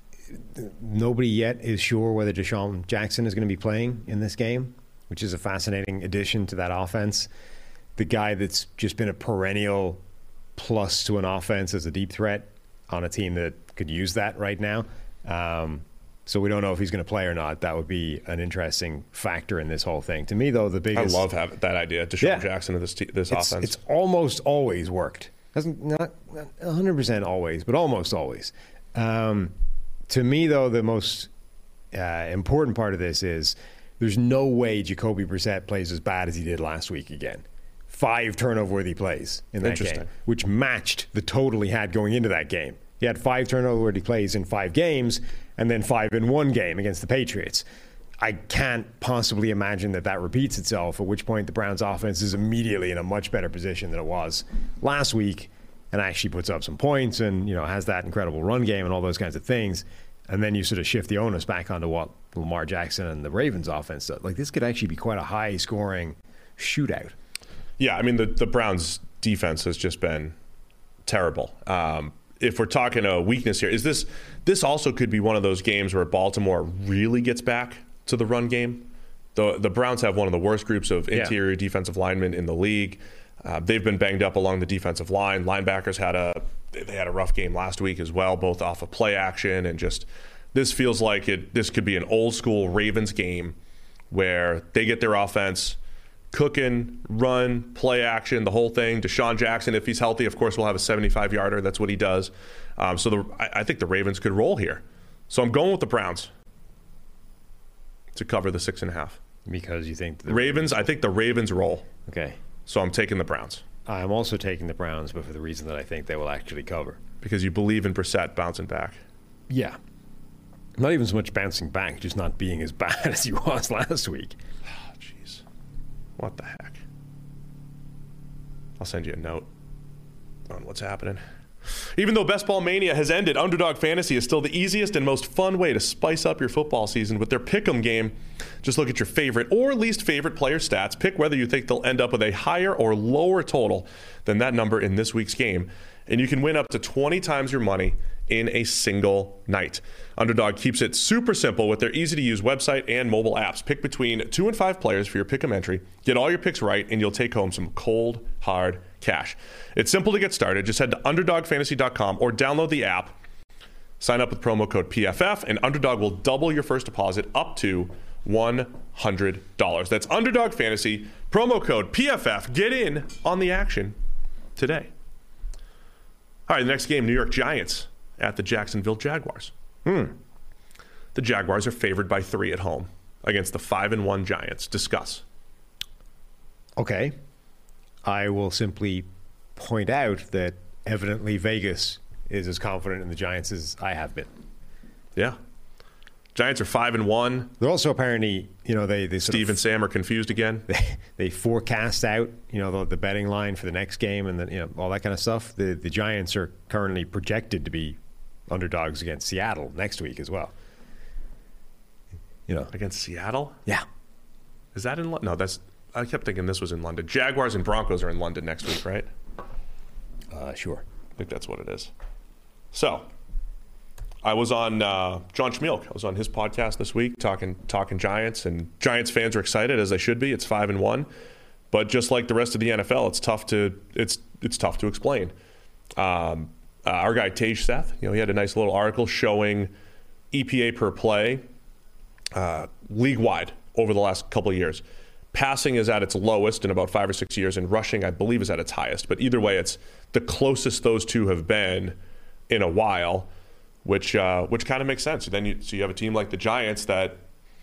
nobody yet is sure whether Deshaun Jackson is going to be playing in this game, which is a fascinating addition to that offense. The guy that's just been a perennial plus to an offense as a deep threat on a team that could use that right now. Um, so we don't know if he's going to play or not. That would be an interesting factor in this whole thing. To me, though, the biggest... I love having that idea, Deshaun yeah, Jackson in this, te- this it's, offense. It's almost always worked. Doesn't not, not one hundred percent always, but almost always. Um, to me, though, the most uh, important part of this is there's no way Jacoby Brissett plays as bad as he did last week again. Five turnover-worthy plays in that game, which matched the total he had going into that game. He had five turnover-worthy plays in five games and then five in one game against the Patriots. I can't possibly imagine that that repeats itself, at which point the Browns offense is immediately in a much better position than it was last week and actually puts up some points and, you know, has that incredible run game and all those kinds of things. And then you sort of shift the onus back onto what Lamar Jackson and the Ravens offense does. Like, this could actually be quite a high-scoring shootout. Yeah, I mean, the, the Browns' defense has just been terrible. Um, if we're talking a weakness here, is this this also could be one of those games where Baltimore really gets back to the run game? The the Browns have one of the worst groups of interior yeah. defensive linemen in the league. Uh, they've been banged up along the defensive line. Linebackers had a they had a rough game last week as well, both off of play action and just this feels like it. This could be an old school Ravens game where they get their offense cooking, run, play action, the whole thing. Deshaun Jackson, if he's healthy, of course, will have a seventy-five yarder. That's what he does. Um, so the, I, I think the Ravens could roll here. So I'm going with the Browns to cover the six and a half. Because you think the Ravens, I think the Ravens roll. Okay. So I'm taking the Browns. I'm also taking the Browns, but for the reason that I think they will actually cover. Because you believe in Brissett bouncing back. Yeah. Not even so much bouncing back, just not being as bad as he was last week. Oh, jeez. What the heck? I'll send you a note on what's happening. Even though Best Ball Mania has ended, Underdog Fantasy is still the easiest and most fun way to spice up your football season with their Pick'em game. Just look at your favorite or least favorite player stats. Pick whether you think they'll end up with a higher or lower total than that number in this week's game. And you can win up to twenty times your money in a single night. Underdog keeps it super simple with their easy-to-use website and mobile apps. Pick between two and five players for your Pick'em entry. Get all your picks right, and you'll take home some cold, hard cash. It's simple to get started. Just head to underdog fantasy dot com or download the app. Sign up with promo code P F F, and Underdog will double your first deposit up to one hundred dollars. That's Underdog Fantasy, promo code P F F. Get in on the action today. All right, the next game, New York Giants at the Jacksonville Jaguars. Hmm. The Jaguars are favored by three at home against the five and one Giants. Discuss. Okay. I will simply point out that evidently Vegas is as confident in the Giants as I have been. Yeah. Giants are five and one. They're also apparently, you know, they, they sort Steve of, and Sam are confused again. They, they forecast out, you know, the, the betting line for the next game and the, you know, all that kind of stuff. The the Giants are currently projected to be underdogs against Seattle next week as well. You know, Against Seattle? yeah. Is that in London? No, that's. I kept thinking this was in London. Jaguars and Broncos are in London next week, right? Uh, sure. I think that's what it is. So, I was on uh, John Schmeelk. I was on his podcast this week talking talking Giants, and Giants fans are excited as they should be. It's five and one, but just like the rest of the N F L, it's tough to it's it's tough to explain. Um, uh, our guy Tage Seth, you know, he had a nice little article showing E P A per play uh, league wide over the last couple of years. Passing is at its lowest in about five or six years, and rushing, I believe, is at its highest. But either way, it's the closest those two have been in a while, which uh, which kind of makes sense. Then you, so you have a team like the Giants that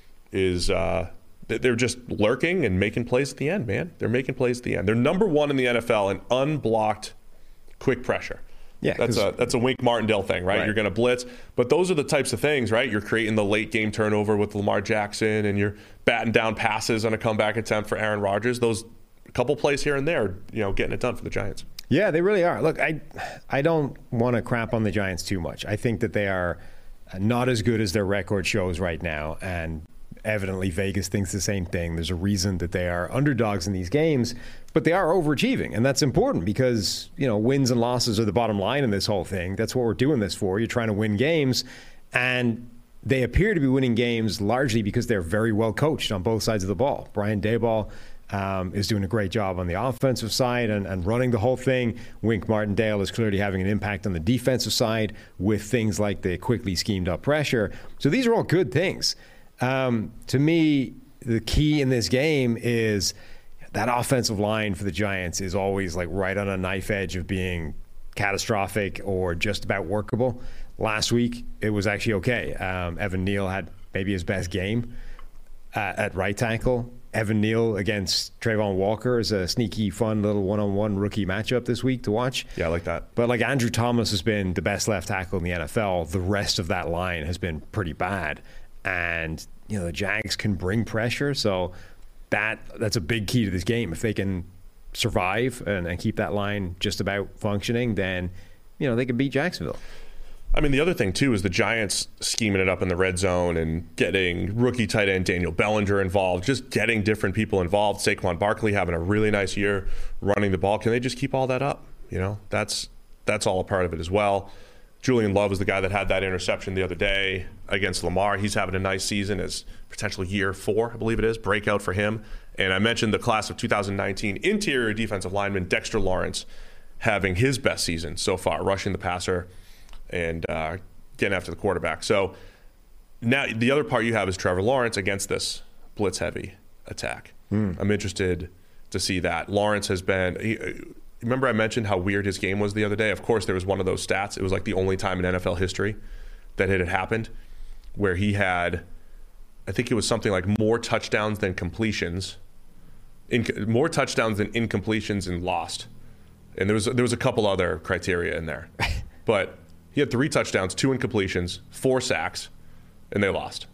is uh, they're just lurking and making plays at the end, man. They're making plays at the end. They're number one in the N F L in unblocked quick pressure. Yeah, that's a that's a Wink Martindale thing, right? right? You're going to blitz, but those are the types of things, right? You're creating the late game turnover with Lamar Jackson, and you're batting down passes on a comeback attempt for Aaron Rodgers. Those couple plays here and there, you know, getting it done for the Giants. Yeah, they really are. Look, I I don't want to crap on the Giants too much. I think that they are not as good as their record shows right now, and evidently Vegas thinks the same thing. There's a reason that they are underdogs in these games, but they are overachieving, and that's important because, you know, wins and losses are the bottom line in this whole thing. That's what we're doing this for. You're trying to win games, and they appear to be winning games largely because they're very well coached on both sides of the ball. Brian Daboll um, is doing a great job on the offensive side and, and running the whole thing. Wink Martindale is clearly having an impact on the defensive side with things like the quickly schemed up pressure. So these are all good things. Um, to me, the key in this game is that offensive line for the Giants is always like right on a knife edge of being catastrophic or just about workable. Last week, it was actually okay. Um, Evan Neal had maybe his best game uh, at right tackle. Evan Neal against Trayvon Walker is a sneaky, fun little one-on-one rookie matchup this week to watch. Yeah, I like that. But like Andrew Thomas has been the best left tackle in the N F L. The rest of that line has been pretty bad. And, you know, the Jags can bring pressure. So that that's a big key to this game. If they can survive and, and keep that line just about functioning, then, you know, they can beat Jacksonville. I mean, the other thing, too, is the Giants scheming it up in the red zone and getting rookie tight end Daniel Bellinger involved, just getting different people involved. Saquon Barkley having a really nice year running the ball. Can they just keep all that up? You know, that's that's all a part of it as well. Julian Love is the guy that had that interception the other day against Lamar. He's having a nice season as potential year four, I believe it is, breakout for him. And I mentioned the class of two thousand nineteen interior defensive lineman Dexter Lawrence having his best season so far, rushing the passer and uh, getting after the quarterback. So now the other part you have is Trevor Lawrence against this blitz-heavy attack. Mm. I'm interested to see that. Lawrence has been... He, remember I mentioned how weird his game was the other day? Of course, there was one of those stats. It was like the only time in N F L history that it had happened where he had, I think it was something like more touchdowns than completions, in, more touchdowns than incompletions and lost. And there was there was a couple other criteria in there. But he had three touchdowns, two incompletions, four sacks, and they lost.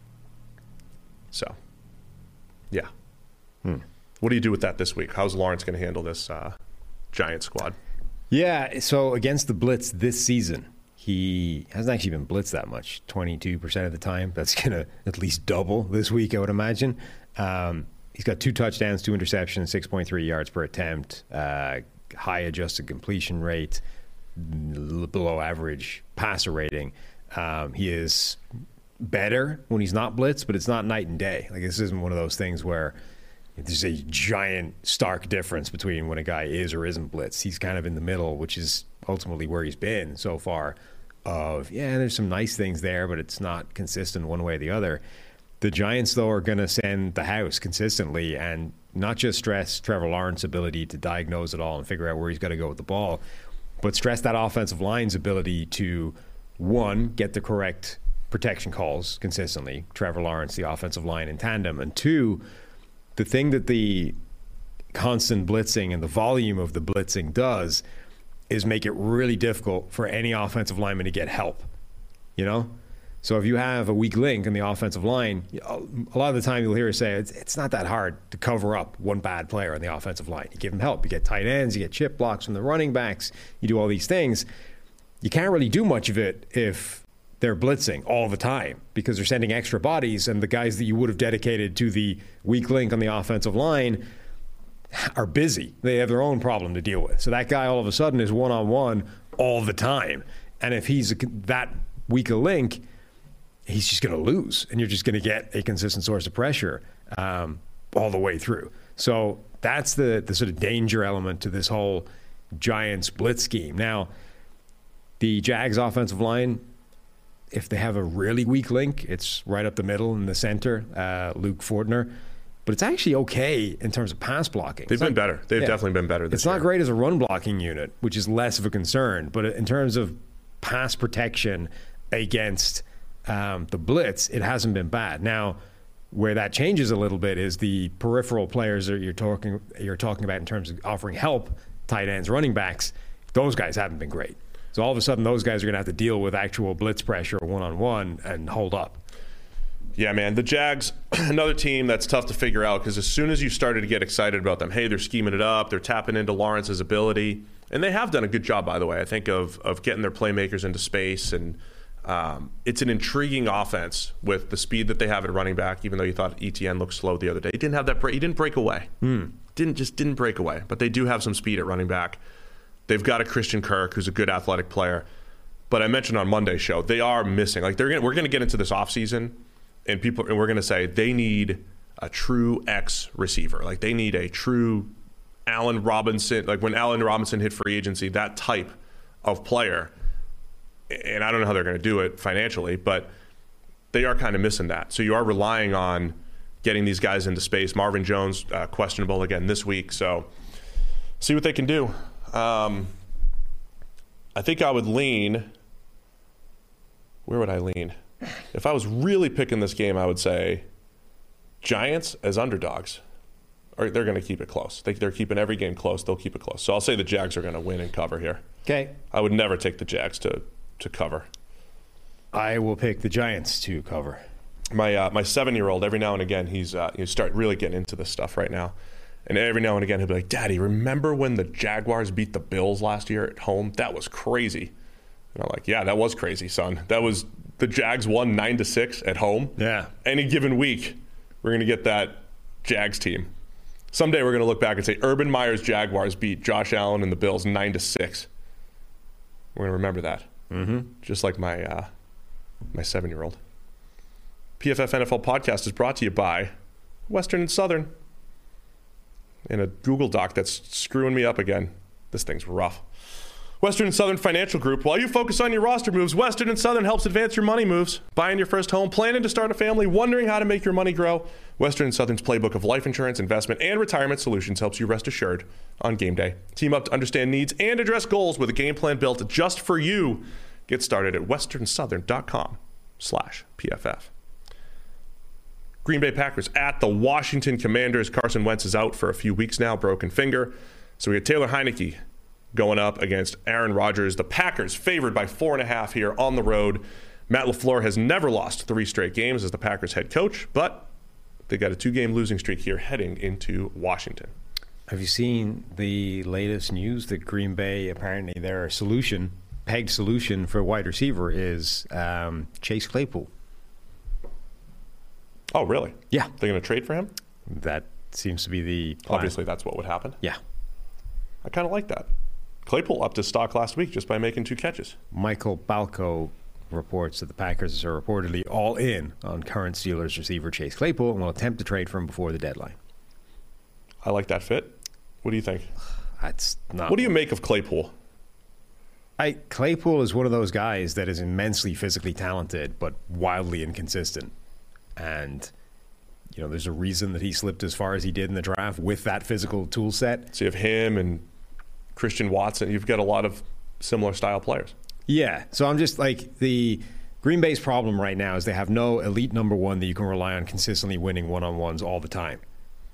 So, yeah. Hmm. What do you do with that this week? How's Lawrence going to handle this uh, Giant squad? Yeah, so against the blitz this season, he hasn't actually been blitzed that much, twenty-two percent of the time. That's going to at least double this week, I would imagine. Um, he's got two touchdowns, two interceptions, six point three yards per attempt, uh, high adjusted completion rate, below average passer rating. Um, he is better when he's not blitzed, but it's not night and day. Like, this isn't one of those things where there's a giant stark difference between when a guy is or isn't blitzed. He's kind of in the middle, which is ultimately where he's been so far. Of, yeah, there's some nice things there, but it's not consistent one way or the other. The Giants, though, are going to send the house consistently and not just stress Trevor Lawrence's ability to diagnose it all and figure out where he's got to go with the ball, but stress that offensive line's ability to, one, get the correct protection calls consistently, Trevor Lawrence, the offensive line in tandem, and two, the thing that the constant blitzing and the volume of the blitzing does is make it really difficult for any offensive lineman to get help, you know? So if you have a weak link in the offensive line, a lot of the time you'll hear us say it's, it's not that hard to cover up one bad player on the offensive line. You give them help. You get tight ends. You get chip blocks from the running backs. You do all these things. You can't really do much of it if they're blitzing all the time because they're sending extra bodies, and the guys that you would have dedicated to the weak link on the offensive line are busy. They have their own problem to deal with. So that guy all of a sudden is one-on-one all the time. And if he's a, that weak a link, he's just going to lose, and you're just going to get a consistent source of pressure um, all the way through. So that's the, the sort of danger element to this whole Giants blitz scheme. Now, the Jags offensive line, if they have a really weak link, it's right up the middle in the center, uh, Luke Fortner. But it's actually okay in terms of pass blocking. They've it's been not, better. They've yeah, definitely been better this It's not year. great as a run blocking unit, which is less of a concern. But in terms of pass protection against um, the blitz, it hasn't been bad. Now, where that changes a little bit is the peripheral players that you're talking you're talking about in terms of offering help, tight ends, running backs. Those guys haven't been great. So all of a sudden, those guys are going to have to deal with actual blitz pressure one-on-one and hold up. Yeah, man. The Jags, another team that's tough to figure out because as soon as you started to get excited about them, hey, they're scheming it up, they're tapping into Lawrence's ability, and they have done a good job, by the way, I think, of of getting their playmakers into space, and um, it's an intriguing offense with the speed that they have at running back, even though you thought Etienne looked slow the other day. He didn't have that break. He didn't break away. Mm. Didn't just didn't break away, but they do have some speed at running back. They've got a Christian Kirk, who's a good athletic player. But I mentioned on Monday's show, they are missing. Like they're gonna, we're going to get into this offseason, and people, and we're going to say they need a true X receiver. Like they need a true Allen Robinson. Like when Allen Robinson hit free agency, that type of player. And I don't know how they're going to do it financially, but they are kind of missing that. So you are relying on getting these guys into space. Marvin Jones, uh, questionable again this week. So see what they can do. Um, I think I would lean. Where would I lean? If I was really picking this game, I would say Giants as underdogs. Or they're going to keep it close. They, they're keeping every game close. They'll keep it close. So I'll say the Jags are going to win and cover here. Okay. I would never take the Jags to, to cover. I will pick the Giants to cover. My uh, my seven-year-old, every now and again, he's uh, you start really getting into this stuff right now. And every now and again, he'll be like, Daddy, remember when the Jaguars beat the Bills last year at home? That was crazy. And I'm like, yeah, that was crazy, son. That was the Jags won nine to six at home. Yeah. Any given week, we're going to get that Jags team. Someday we're going to look back and say, Urban Meyer's Jaguars beat Josh Allen and the Bills nine to six. We're going to remember that. Mm-hmm. Just like my uh, my seven-year-old. P F F N F L podcast is brought to you by Western and Southern. In a Google Doc that's screwing me up again. This thing's rough. Western and Southern Financial Group. While you focus on your roster moves, Western and Southern helps advance your money moves. Buying your first home, planning to start a family, wondering how to make your money grow. Western and Southern's playbook of life insurance, investment, and retirement solutions helps you rest assured on game day. Team up to understand needs and address goals with a game plan built just for you. Get started at westernsouthern.com slash PFF. Green Bay Packers at the Washington Commanders. Carson Wentz is out for a few weeks now, broken finger. So we get Taylor Heineke going up against Aaron Rodgers. The Packers favored by four and a half here on the road. Matt LaFleur has never lost three straight games as the Packers head coach, but they got a two-game losing streak here heading into Washington. Have you seen the latest news that Green Bay, apparently their solution, pegged solution for wide receiver is um, Chase Claypool? Oh, really? Yeah. They're going to trade for him? That seems to be the plan. Obviously, that's what would happen. Yeah. I kind of like that. Claypool upped his stock last week just by making two catches. Michael Balco reports that the Packers are reportedly all in on current Steelers receiver Chase Claypool and will attempt to trade for him before the deadline. I like that fit. What do you think? That's not. What do you make of Claypool? I, Claypool is one of those guys that is immensely physically talented but wildly inconsistent. And, you know, there's a reason that he slipped as far as he did in the draft with that physical tool set. So you have him and Christian Watson. You've got a lot of similar style players. Yeah. So I'm just like, the Green Bay's problem right now is they have no elite number one that you can rely on consistently winning one-on-ones all the time.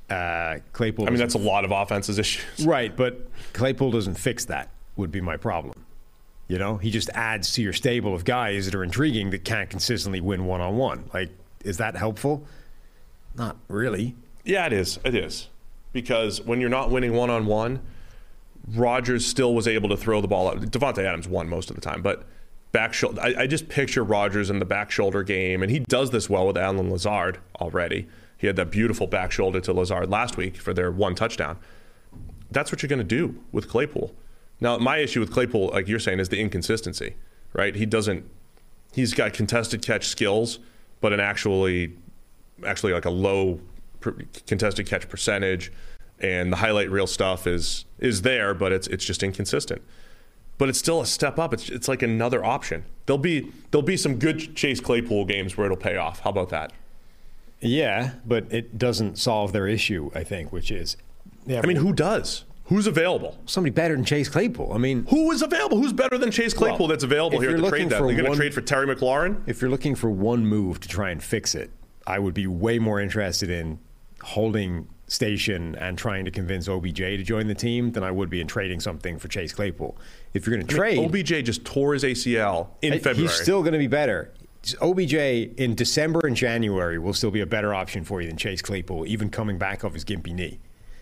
Uh, Claypool. I mean, that's a lot of offense's issues. Right, but Claypool doesn't fix that, would be my problem. You know, he just adds to your stable of guys that are intriguing that can't consistently win one-on-one. Like, is that helpful? Not really. Yeah, it is. It is. Because when you're not winning one-on-one, Rodgers still was able to throw the ball out. Davante Adams won most of the time, but back shoulder. I, I just picture Rodgers in the back shoulder game, and he does this well with Allen Lazard already. He had that beautiful back shoulder to Lazard last week for their one touchdown. That's what you're going to do with Claypool. Now, my issue with Claypool, like you're saying, is the inconsistency, right? He doesn't, he's got contested catch skills, but an actually, actually like a low per, contested catch percentage, and the highlight reel stuff is is there, but it's it's just inconsistent. But it's still a step up. It's it's like another option. There'll be there'll be some good Chase Claypool games where it'll pay off. How about that? Yeah, but it doesn't solve their issue, I think, which is... Yeah, I mean, who does? Who's available? Somebody better than Chase Claypool. I mean... Who is available? Who's better than Chase Claypool well, that's available here to trade that? You're going to trade for Terry McLaurin? If you're looking for one move to try and fix it, I would be way more interested in holding station and trying to convince O B J to join the team than I would be in trading something for Chase Claypool. If you're going to trade... I mean, O B J just tore his A C L in I, February. He's still going to be better. O B J in December and January will still be a better option for you than Chase Claypool, even coming back off his gimpy knee.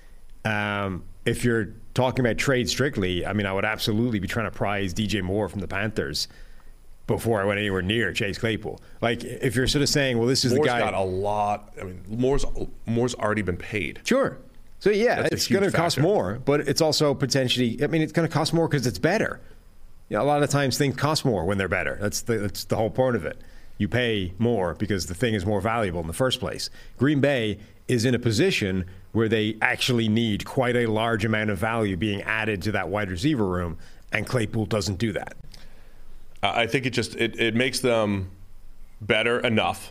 Um, if you're talking about trade strictly, I mean, I would absolutely be trying to prize D J Moore from the Panthers before I went anywhere near Chase Claypool. Like, if you're sort of saying, well, this is Moore's the guy... got a lot. I mean, Moore's, Moore's already been paid. Sure. So, yeah, That's it's going to cost more, but it's also potentially... I mean, it's going to cost more because it's better. You know, a lot of times things cost more when they're better. That's the, that's the whole point of it. You pay more because the thing is more valuable in the first place. Green Bay is in a position where they actually need quite a large amount of value being added to that wide receiver room, and Claypool doesn't do that. Uh, I think it just it, it makes them better enough,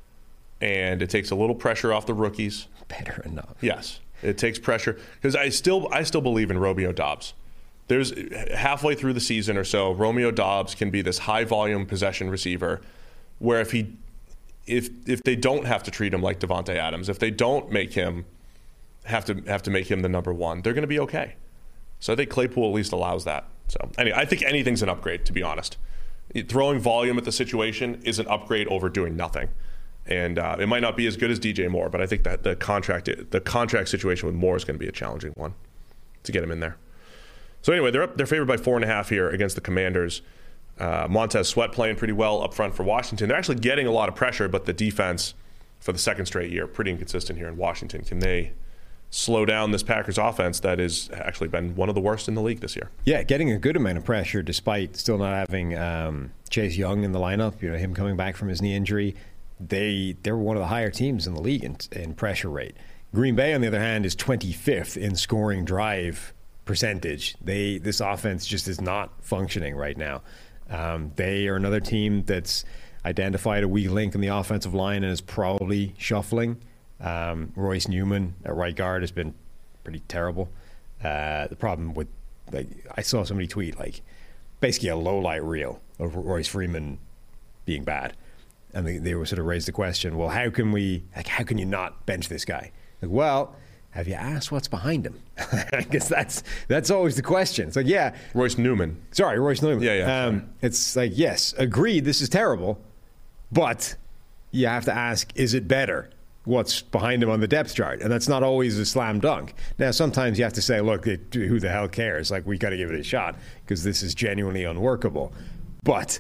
and it takes a little pressure off the rookies. Better enough. Yes, it takes pressure because I still I still believe in Romeo Doubs. There's halfway through the season or so, Romeo Doubs can be this high volume possession receiver, where if he if if they don't have to treat him like Davante Adams, if they don't make him have to have to make him the number one, they're going to be okay. So I think Claypool at least allows that. So anyway, I think anything's an upgrade, to be honest. Throwing volume at the situation is an upgrade over doing nothing. And uh, it might not be as good as D J Moore, but I think that the contract the contract situation with Moore is going to be a challenging one to get him in there. So anyway, they're up, they're favored by four and a half here against the Commanders. Uh, Montez Sweat playing pretty well up front for Washington. They're actually getting a lot of pressure, but the defense for the second straight year, pretty inconsistent here in Washington. Can they slow down this Packers offense that has actually been one of the worst in the league this year? Yeah, getting a good amount of pressure despite still not having um, Chase Young in the lineup. You know, him coming back from his knee injury. They they were one of the higher teams in the league in, in pressure rate. Green Bay, on the other hand, is twenty-fifth in scoring drive percentage. They this offense just is not functioning right now. Um, they are another team that's identified a weak link in the offensive line and is probably shuffling. Um, Royce Newman at right guard has been pretty terrible. Uh, the problem with, like, I saw somebody tweet, like, basically a low light reel of Royce Freeman being bad. And they, they were sort of raised the question, well, how can we, like, how can you not bench this guy? Like, well, have you asked what's behind him? I guess that's that's always the question. It's like, yeah. Royce Newman. Sorry, Royce Newman. Yeah, yeah. Um, it's like, yes, agreed, this is terrible, but you have to ask, is it better? What's behind him on the depth chart? And that's not always a slam dunk. Now, sometimes you have to say, look, who the hell cares? Like, we got to give it a shot because this is genuinely unworkable. But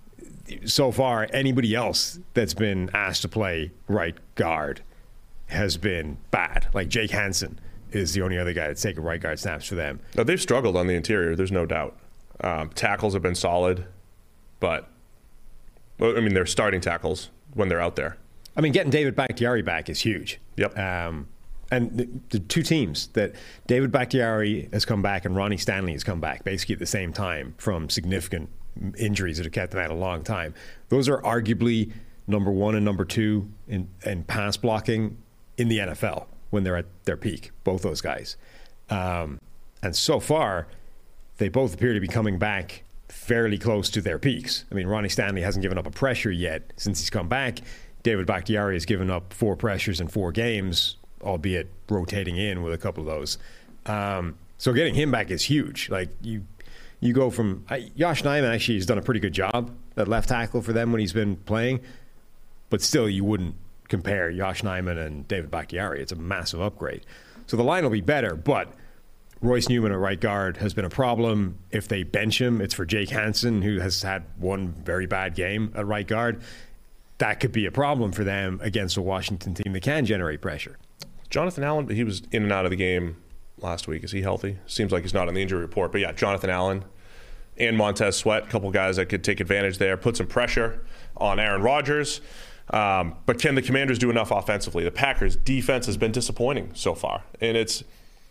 so far, anybody else that's been asked to play right guard has been bad. Like, Jake Hansen is the only other guy that's taken right guard snaps for them. Now, they've struggled on the interior, there's no doubt. Um, tackles have been solid, but, well, I mean, they're starting tackles when they're out there. I mean, getting David Bakhtiari back is huge. Yep. Um, and the, the two teams that David Bakhtiari has come back and Ronnie Stanley has come back basically at the same time from significant injuries that have kept them out a long time. Those are arguably number one and number two in, in pass blocking in the N F L when they're at their peak, both those guys. Um, and so far, they both appear to be coming back fairly close to their peaks. I mean, Ronnie Stanley hasn't given up a pressure yet since he's come back. David Bakhtiari has given up four pressures in four games albeit rotating in with a couple of those. Um, so getting him back is huge. Like you, you go from I, Josh Nijman actually has done a pretty good job at left tackle for them when he's been playing, but still you wouldn't compare Josh Nijman and David Bakhtiari. It's a massive upgrade. So the line will be better, but Royce Newman at right guard has been a problem. If they bench him, it's for Jake Hansen, who has had one very bad game at right guard. That could be a problem for them against a Washington team that can generate pressure. Jonathan Allen, he was in and out of the game last week. Is he healthy? Seems like he's not on the injury report. But yeah, Jonathan Allen and Montez Sweat, a couple guys that could take advantage there, put some pressure on Aaron Rodgers. Um, but can the Commanders do enough offensively? The Packers' defense has been disappointing so far. And it's,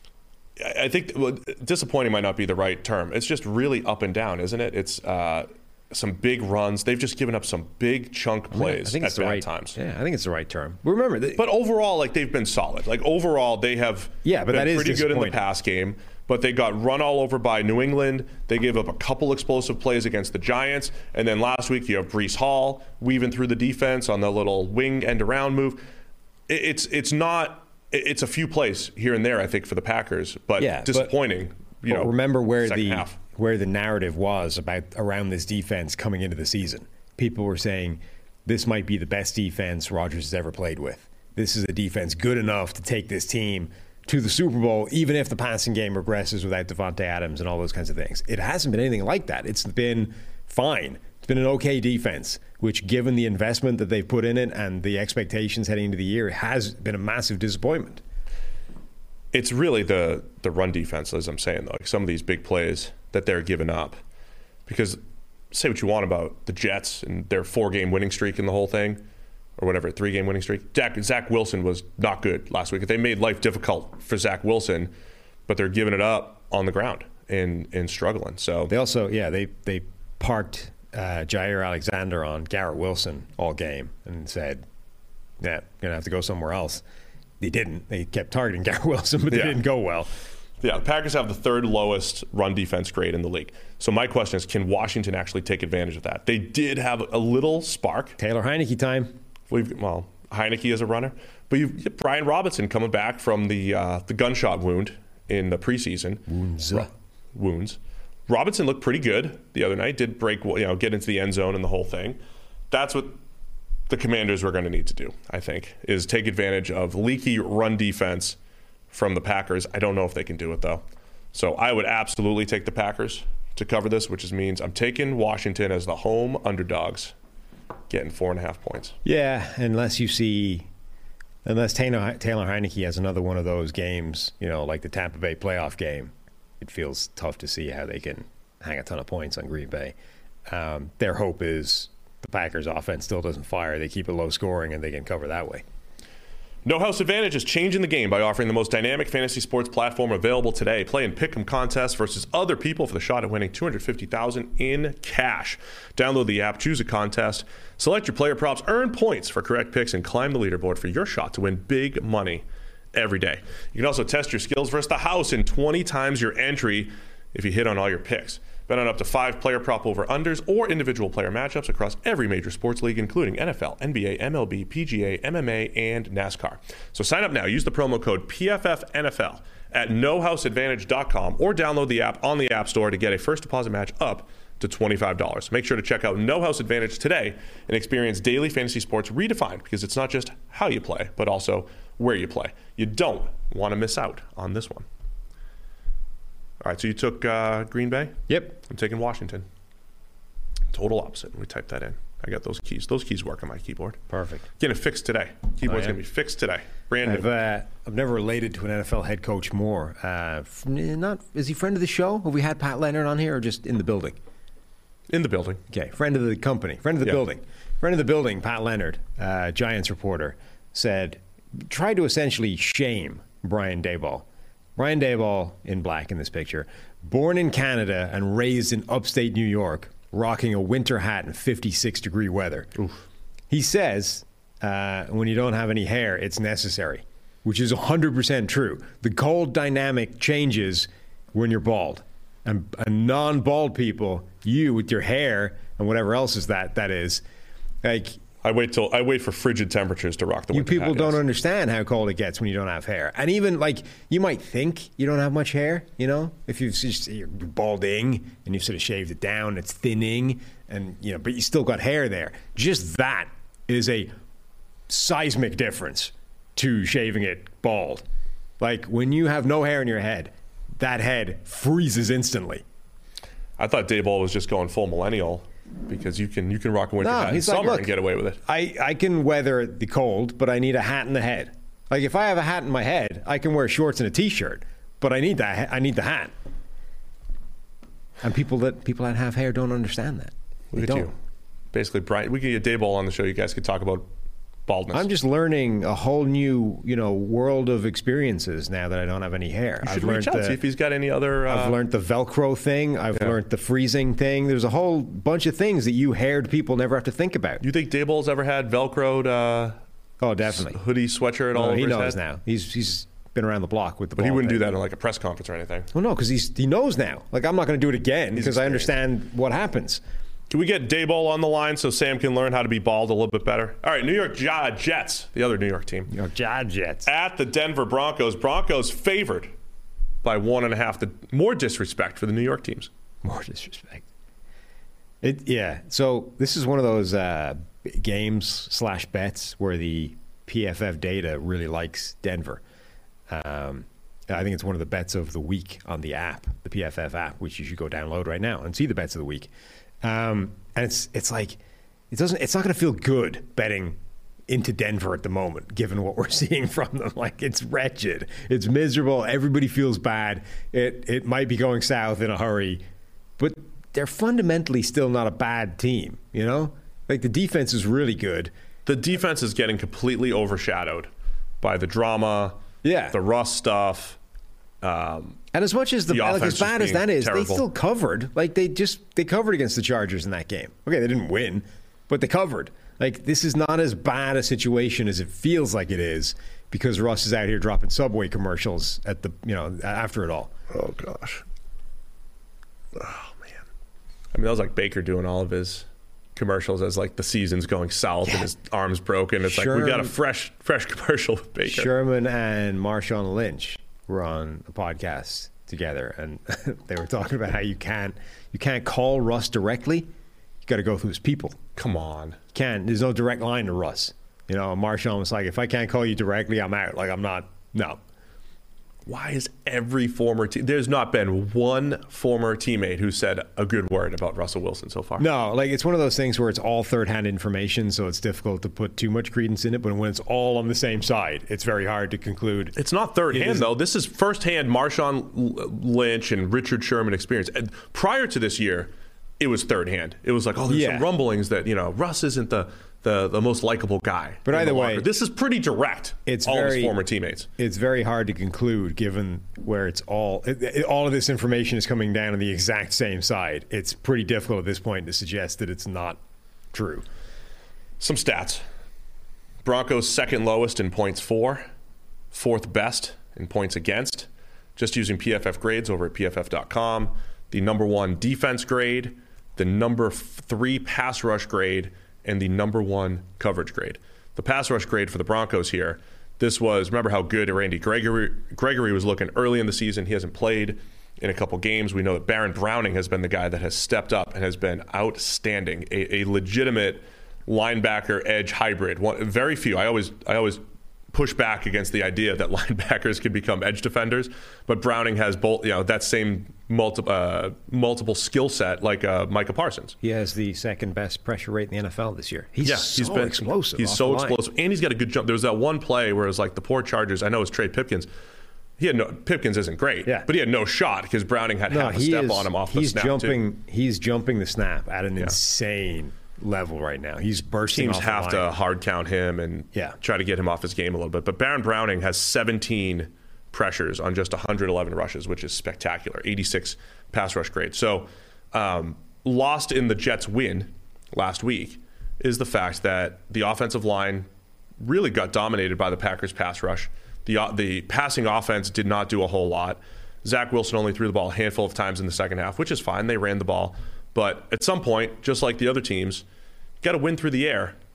I think, well, disappointing might not be the right term. It's just really up and down, isn't it? It's uh, some big runs. They've just given up some big chunk plays I think it's at the bad right, times. Yeah, I think it's the right term. Remember, they, but overall, like they've been solid. Like overall, they have yeah, but been that is pretty good in the pass game. But they got run all over by New England. They gave up a couple explosive plays against the Giants. And then last week, you have Breece Hall weaving through the defense on the little wing end around move. It's it's not. It's a few plays here and there, I think, for the Packers, but yeah, disappointing. But, you but know, remember where the half. where the narrative was about around this defense coming into the season. People were saying this might be the best defense Rodgers has ever played with. This is a defense good enough to take this team to the Super Bowl, even if the passing game regresses without Devontae Adams and all those kinds of things. It hasn't been anything like that. It's been fine. It's been an okay defense, which, given the investment that they've put in it and the expectations heading into the year, has been a massive disappointment. It's really the the run defense, as I'm saying, though. Like some of these big plays that they're giving up. Because say what you want about the Jets and their four-game winning streak and the whole thing, or whatever, three-game winning streak. Zach, Zach Wilson was not good last week. They made life difficult for Zach Wilson, but they're giving it up on the ground and, and struggling. So they also, yeah, they they parked uh, Jair Alexander on Garrett Wilson all game and said, yeah, you're going to have to go somewhere else. They didn't. They kept targeting Garrett Wilson, but they yeah. didn't go well. Yeah, the Packers have the third lowest run defense grade in the league. So my question is, can Washington actually take advantage of that? They did have a little spark. Taylor Heineke time. We've, well, Heineke is a runner, but you've got Brian Robinson coming back from the uh, the gunshot wound in the preseason. Wounds. Ro- wounds. Robinson looked pretty good the other night. Did break, you know, get into the end zone and the whole thing. That's what the Commanders were going to need to do, I think, is take advantage of leaky run defense from the Packers. I don't know if they can do it, though. So I would absolutely take the Packers to cover this, which is means I'm taking Washington as the home underdogs, getting four and a half points. Yeah, unless you see, unless Taylor, Taylor Heineke has another one of those games, you know, like the Tampa Bay playoff game, it feels tough to see how they can hang a ton of points on Green Bay. Um, their hope is the Packers' offense still doesn't fire. They keep it low scoring and they can cover that way. No House Advantage is changing the game by offering the most dynamic fantasy sports platform available today. Play in pick'em contests versus other people for the shot at winning two hundred fifty thousand dollars in cash. Download the app, choose a contest, select your player props, earn points for correct picks, and climb the leaderboard for your shot to win big money every day. You can also test your skills versus the house in twenty times your entry if you hit on all your picks. Bet on up to five player prop over-unders or individual player matchups across every major sports league, including N F L, N B A, M L B, P G A, M M A, and NASCAR. So sign up now. Use the promo code P F F N F L at no house advantage dot com or download the app on the App Store to get a first deposit match up to twenty-five dollars. Make sure to check out No House Advantage today and experience daily fantasy sports redefined, because it's not just how you play, but also where you play. You don't want to miss out on this one. All right, so you took uh, Green Bay? Yep. I'm taking Washington. Total opposite. Let me type that in. I got those keys. Those keys work on my keyboard. Perfect. Getting it fixed today. Keyboard's oh, yeah. going to be fixed today. Brand I've, new. uh, I've never related to an N F L head coach more. Uh, not Is he friend of the show? Have we had Pat Leonard on here, or just in the building? In the building. Okay, friend of the company, friend of the yeah. building. Friend of the building, Pat Leonard, uh, Giants reporter, said, tried to essentially shame Brian Daboll. Brian Daboll, in black in this picture, born in Canada and raised in upstate New York, rocking a winter hat in fifty-six degree weather. Oof. He says, uh, when you don't have any hair, it's necessary, which is one hundred percent true. The cold dynamic changes when you're bald. And, and non-bald people, you with your hair and whatever else is that that is, like... I wait till I wait for frigid temperatures to rock the You winter people hat, don't guys. understand how cold it gets when you don't have hair. And even like you might think you don't have much hair, you know, if you've just you're balding and you've sort of shaved it down, it's thinning, and you know, but you still got hair there. Just that is a seismic difference to shaving it bald. Like when you have no hair in your head, that head freezes instantly. I thought Daboll was just going full millennial because you can you can rock a winter No, hat in he's like, summer look, and get away with it. I, I can weather the cold, but I need a hat in the head. Like if I have a hat in my head, I can wear shorts and a t-shirt, but I need that. I need the hat. And people that people that have hair don't understand that. They Look at don't. you. Basically, Brian, we could get Daboll on the show. You guys could talk about baldness. I'm just learning a whole new, you know, world of experiences now that I don't have any hair. You should I've learned reach out, the, see if he's got any other... Uh, I've learned the Velcro thing. I've Yeah. learned the freezing thing. There's a whole bunch of things that you haired people never have to think about. you think Daboll's ever had Velcroed uh, Oh, definitely. hoodie, sweatshirt all No, over he his knows head? now. He's he's been around the block with the But he bald wouldn't do thing. that in like a press conference or anything. Well, no, because he's he knows now. Like I'm not going to do it again because I understand what happens. Can we get Daboll on the line so Sam can learn how to be bald a little bit better? All right, New York Jets, the other New York team, New York Jets. at the Denver Broncos. Broncos favored by one and a half. The more disrespect for the New York teams. More disrespect. It yeah. So this is one of those uh, games slash bets where the P F F data really likes Denver. Um, I think it's one of the bets of the week on the app, the P F F app, which you should go download right now and see the bets of the week. Um, and it's it's like it doesn't. It's not going to feel good betting into Denver at the moment, given what we're seeing from them. Like it's wretched, it's miserable. Everybody feels bad. It it might be going south in a hurry, but they're fundamentally still not a bad team. You know, like the defense is really good. The defense is getting completely overshadowed by the drama, Yeah. the Russ stuff. Um, And as much as the, The like, offense as bad just as that being is, terrible. they still covered. Like they just they covered against the Chargers in that game. Okay, they didn't win, but they covered. Like this is not as bad a situation as it feels like it is because Russ is out here dropping Subway commercials at the you know after it all. oh gosh. Oh man. I mean, that was like Baker doing all of his commercials as like the season's going south and his arm's broken. It's like we got a Sherm- fresh fresh commercial with Baker. Sherman and Marshawn Lynch were on a podcast together, and they were talking about how you can't you can't call Russ directly. You got to go through his people. Come on. You can't. There's no direct line to Russ. You know, and Marshawn was like, if I can't call you directly, I'm out. Like I'm not. No. Why is every former team? There's not been one former teammate who said a good word about Russell Wilson so far. No, like it's one of those things where it's all third-hand information, so it's difficult to put too much credence in it. But when it's all on the same side, it's very hard to conclude. It's not third It hand, isn't. though. This is first-hand Marshawn L- Lynch and Richard Sherman experience. And prior to this year, it was third hand. It was like, oh, there's Yeah. some rumblings that, you know, Russ isn't the the, the most likable guy. But in either the way, locker. This is pretty direct. It's all of very his former teammates. It's very hard to conclude, given where it's all it, it- all of this information is coming down on the exact same side. It's pretty difficult at this point to suggest that it's not true. Some stats. Broncos second lowest in points for, fourth best in points against. Just using P F F grades over at P F F dot com. The number one defense grade, the number f- three pass rush grade, and the number one coverage grade. The pass rush grade for the Broncos here, this was, remember how good Randy Gregory, Gregory was looking early in the season. He hasn't played in a couple games. We know that Baron Browning has been the guy that has stepped up and has been outstanding, a, a legitimate linebacker edge hybrid. One, very few. I always, I always push back against the idea that linebackers can become edge defenders, but Browning has both, you know, that same multi, uh, multiple skill set like uh, Micah Parsons. He has the second best pressure rate in the N F L this year. He's Yeah, so he's been explosive. He's off so the line. explosive, and he's got a good jump. There was that one play where it was like the poor Chargers. I know it's Trey Pipkins. He had no Pipkins isn't great, Yeah. but he had no shot because Browning had No, half a he step is, on him off the he's snap jumping. too. He's jumping the snap at an insane level right now. He's bursting. Teams off have the line. to hard count him and Yeah. try to get him off his game a little bit. But Baron Browning has seventeen pressures on just one hundred eleven rushes, which is spectacular. eighty-six pass rush grade. So um, lost in the Jets' win last week is the fact that the offensive line really got dominated by the Packers' pass rush. The uh, the passing offense did not do a whole lot. Zach Wilson only threw the ball a handful of times in the second half, which is fine. They ran the ball. But at some point, just like the other teams, you got to win through the air.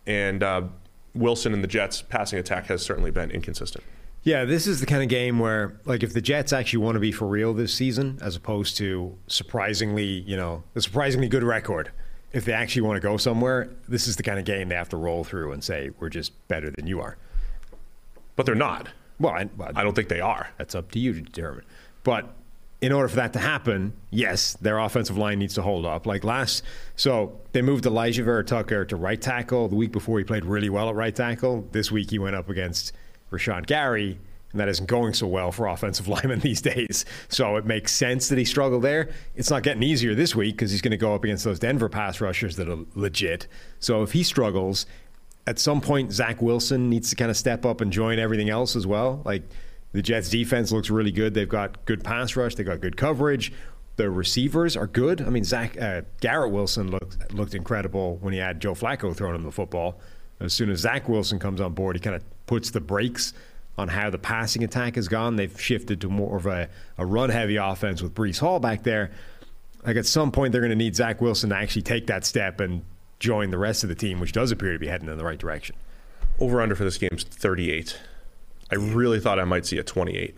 and uh, Wilson and the Jets' passing attack has certainly been inconsistent. Yeah, this is the kind of game where, like, if the Jets actually want to be for real this season, as opposed to surprisingly, you know, a surprisingly good record, if they actually want to go somewhere, this is the kind of game they have to roll through and say, we're just better than you are. But they're not. Well, I, well, I don't think they are. That's up to you to determine. But in order for that to happen, yes, their offensive line needs to hold up. Like last, so they moved Elijah Vera-Tucker to right tackle. The week before, he played really well at right tackle. This week, he went up against Rashawn Gary, and that isn't going so well for offensive linemen these days. So it makes sense that he struggled there. It's not getting easier this week because he's going to go up against those Denver pass rushers that are legit. So if he struggles, at some point, Zach Wilson needs to kind of step up and join everything else as well. Like, the Jets' defense looks really good. They've got good pass rush. They've got good coverage. The receivers are good. I mean, Zach uh, Garrett Wilson looked looked incredible when he had Joe Flacco throwing him the football. As soon as Zach Wilson comes on board, he kind of puts the brakes on how the passing attack has gone. They've shifted to more of a, a run-heavy offense with Breece Hall back there. Like, at some point, they're going to need Zach Wilson to actually take that step and join the rest of the team, which does appear to be heading in the right direction. Over-under for this game is thirty-eight. I really thought I might see a twenty-eight.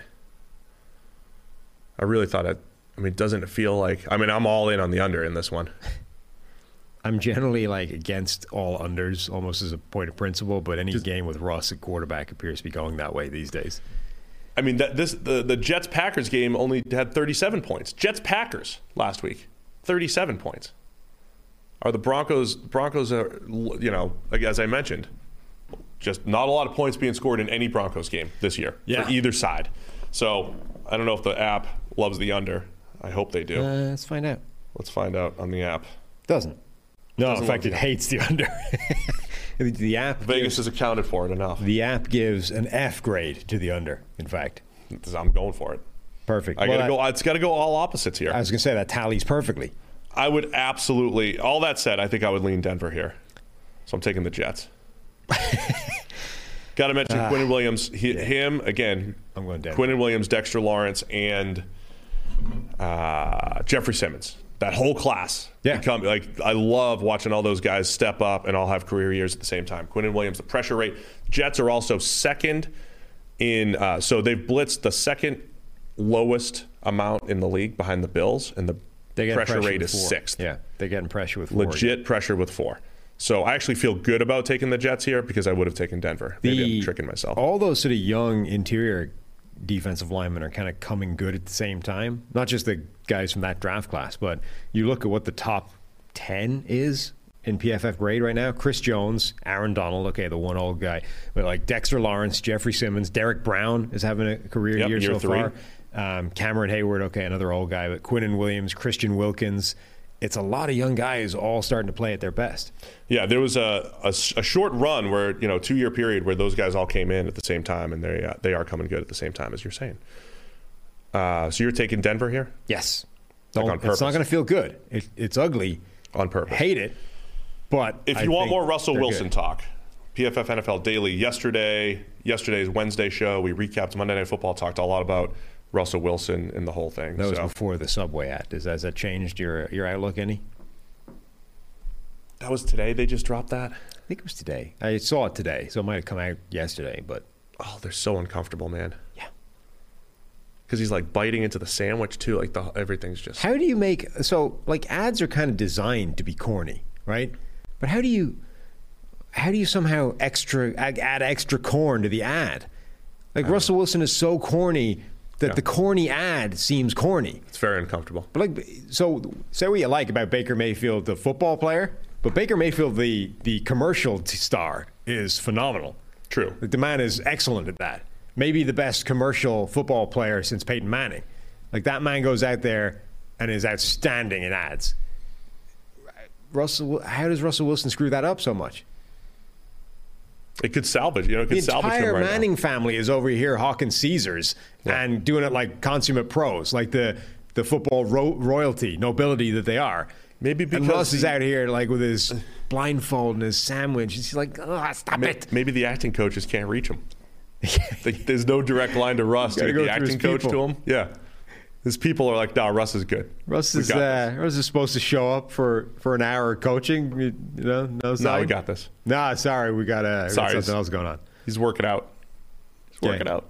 I really thought it, I mean, doesn't it feel like, I mean, I'm all in on the under in this one. I'm generally like against all unders, almost as a point of principle, but any Just, game with Russ at quarterback appears to be going that way these days. I mean, that this the, the Jets-Packers game only had thirty-seven points. Jets-Packers last week, thirty-seven points. Are the Broncos, Broncos are, you know, like as I mentioned, just not a lot of points being scored in any Broncos game this year yeah. for either side. So I don't know if the app loves the under. I hope they do. Uh, let's find out. Let's find out on the app. Doesn't. No, Doesn't in fact, it hates the under. The app Vegas gives, has accounted for it enough. The app gives an F grade to the under, in fact. I'm going for it. Perfect. I well, gotta go. It's got to go all opposites here. I was going to say that tallies perfectly. I would absolutely. All that said, I think I would lean Denver here. So I'm taking the Jets. Got to mention uh, Quinnen Williams. He, yeah. Him, again, I'm going Denver. Quinnen Williams, Dexter Lawrence, and uh, Jeffrey Simmons. That whole class. Yeah. Become, like, I love watching all those guys step up and all have career years at the same time. Quinnen Williams, the pressure rate. Jets are also second in, uh, so they've blitzed the second lowest amount in the league behind the Bills, and the pressure, pressure rate is four. sixth. Yeah, they're getting pressure with four. Legit again. pressure with four. So I actually feel good about taking the Jets here because I would have taken Denver. Maybe the, I'm tricking myself. All those sort of young interior defensive linemen are kind of coming good at the same time. Not just the guys from that draft class, but you look at what the top ten is in P F F grade right now. Chris Jones, Aaron Donald, okay, the one old guy. But like Dexter Lawrence, Jeffrey Simmons, Derek Brown is having a career yep, year, year so three. far. Um, Cameron Hayward, okay, another old guy. But Quinnen Williams, Christian Wilkins. It's a lot of young guys all starting to play at their best. Yeah, there was a, a, a short run where, you know, two-year period where those guys all came in at the same time, and they uh, they are coming good at the same time, as you're saying. Uh, so you're taking Denver here? Yes. Like on purpose. It's not going to feel good. It, it's ugly. On purpose. Hate it. But if I you want more Russell Wilson good. talk, P F F N F L Daily yesterday, yesterday's Wednesday show, we recapped Monday Night Football, talked a lot about Russell Wilson and the whole thing. That was so. before the Subway Act. Has, has that changed your your outlook any? That was today they just dropped that? I think it was today. I saw it today, so it might have come out yesterday. But oh, they're so uncomfortable, man. Yeah. Because he's like biting into the sandwich too. Like the everything's just. How do you make so like ads are kind of designed to be corny, right? But how do you how do you somehow extra add extra corn to the ad? Like Russell Wilson is so corny that yeah. the corny ad seems corny. It's very uncomfortable. But like, so say what you like about Baker Mayfield, the football player, but Baker Mayfield, the the commercial t- star, is phenomenal. True. Like, the man is excellent at that. Maybe the best commercial football player since Peyton Manning. Like, that man goes out there and is outstanding in ads. Russell, how does Russell Wilson screw that up so much? It could salvage, you know, it could the salvage entire him right Manning now. family is over here hawking Caesars yeah. and doing it like consummate pros, like the the football ro- royalty, nobility that they are. Maybe because and Russ the, is out here like with his blindfold and his sandwich. He's like, oh, stop may, it. Maybe the acting coaches can't reach him. Like, there's no direct line to Russ. To get the acting coach people. to him. Yeah. His people are like, nah, Russ is good. Russ is uh, Russ is supposed to show up for, for an hour of coaching. You, you know, no, no, we got this. Nah, sorry, we got, uh, sorry, got something else going on. He's working out. He's working yeah. out.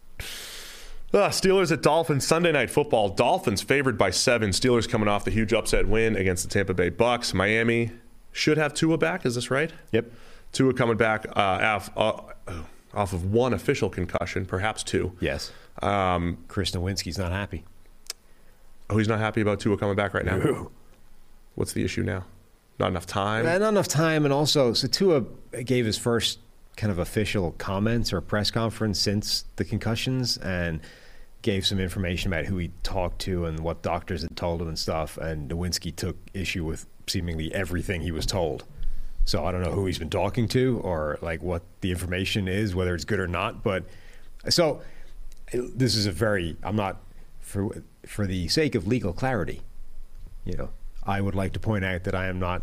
Uh, Steelers at Dolphins, Sunday Night Football. Dolphins favored by seven. Steelers coming off the huge upset win against the Tampa Bay Bucks. Miami should have Tua back. Is this right? Yep. Tua coming back uh, off, uh, off of one official concussion, perhaps two. Yes. Um, Chris Nowinski's not happy. Oh, he's not happy about Tua coming back right now? No. What's the issue now? Not enough time? Uh, not enough time, and also, so Tua gave his first kind of official comments or press conference since the concussions and gave some information about who he talked to and what doctors had told him and stuff, and Nowinski took issue with seemingly everything he was told. So I don't know who he's been talking to or like what the information is, whether it's good or not, but so this is a very, I'm not, for for the sake of legal clarity, you know, I would like to point out that I am not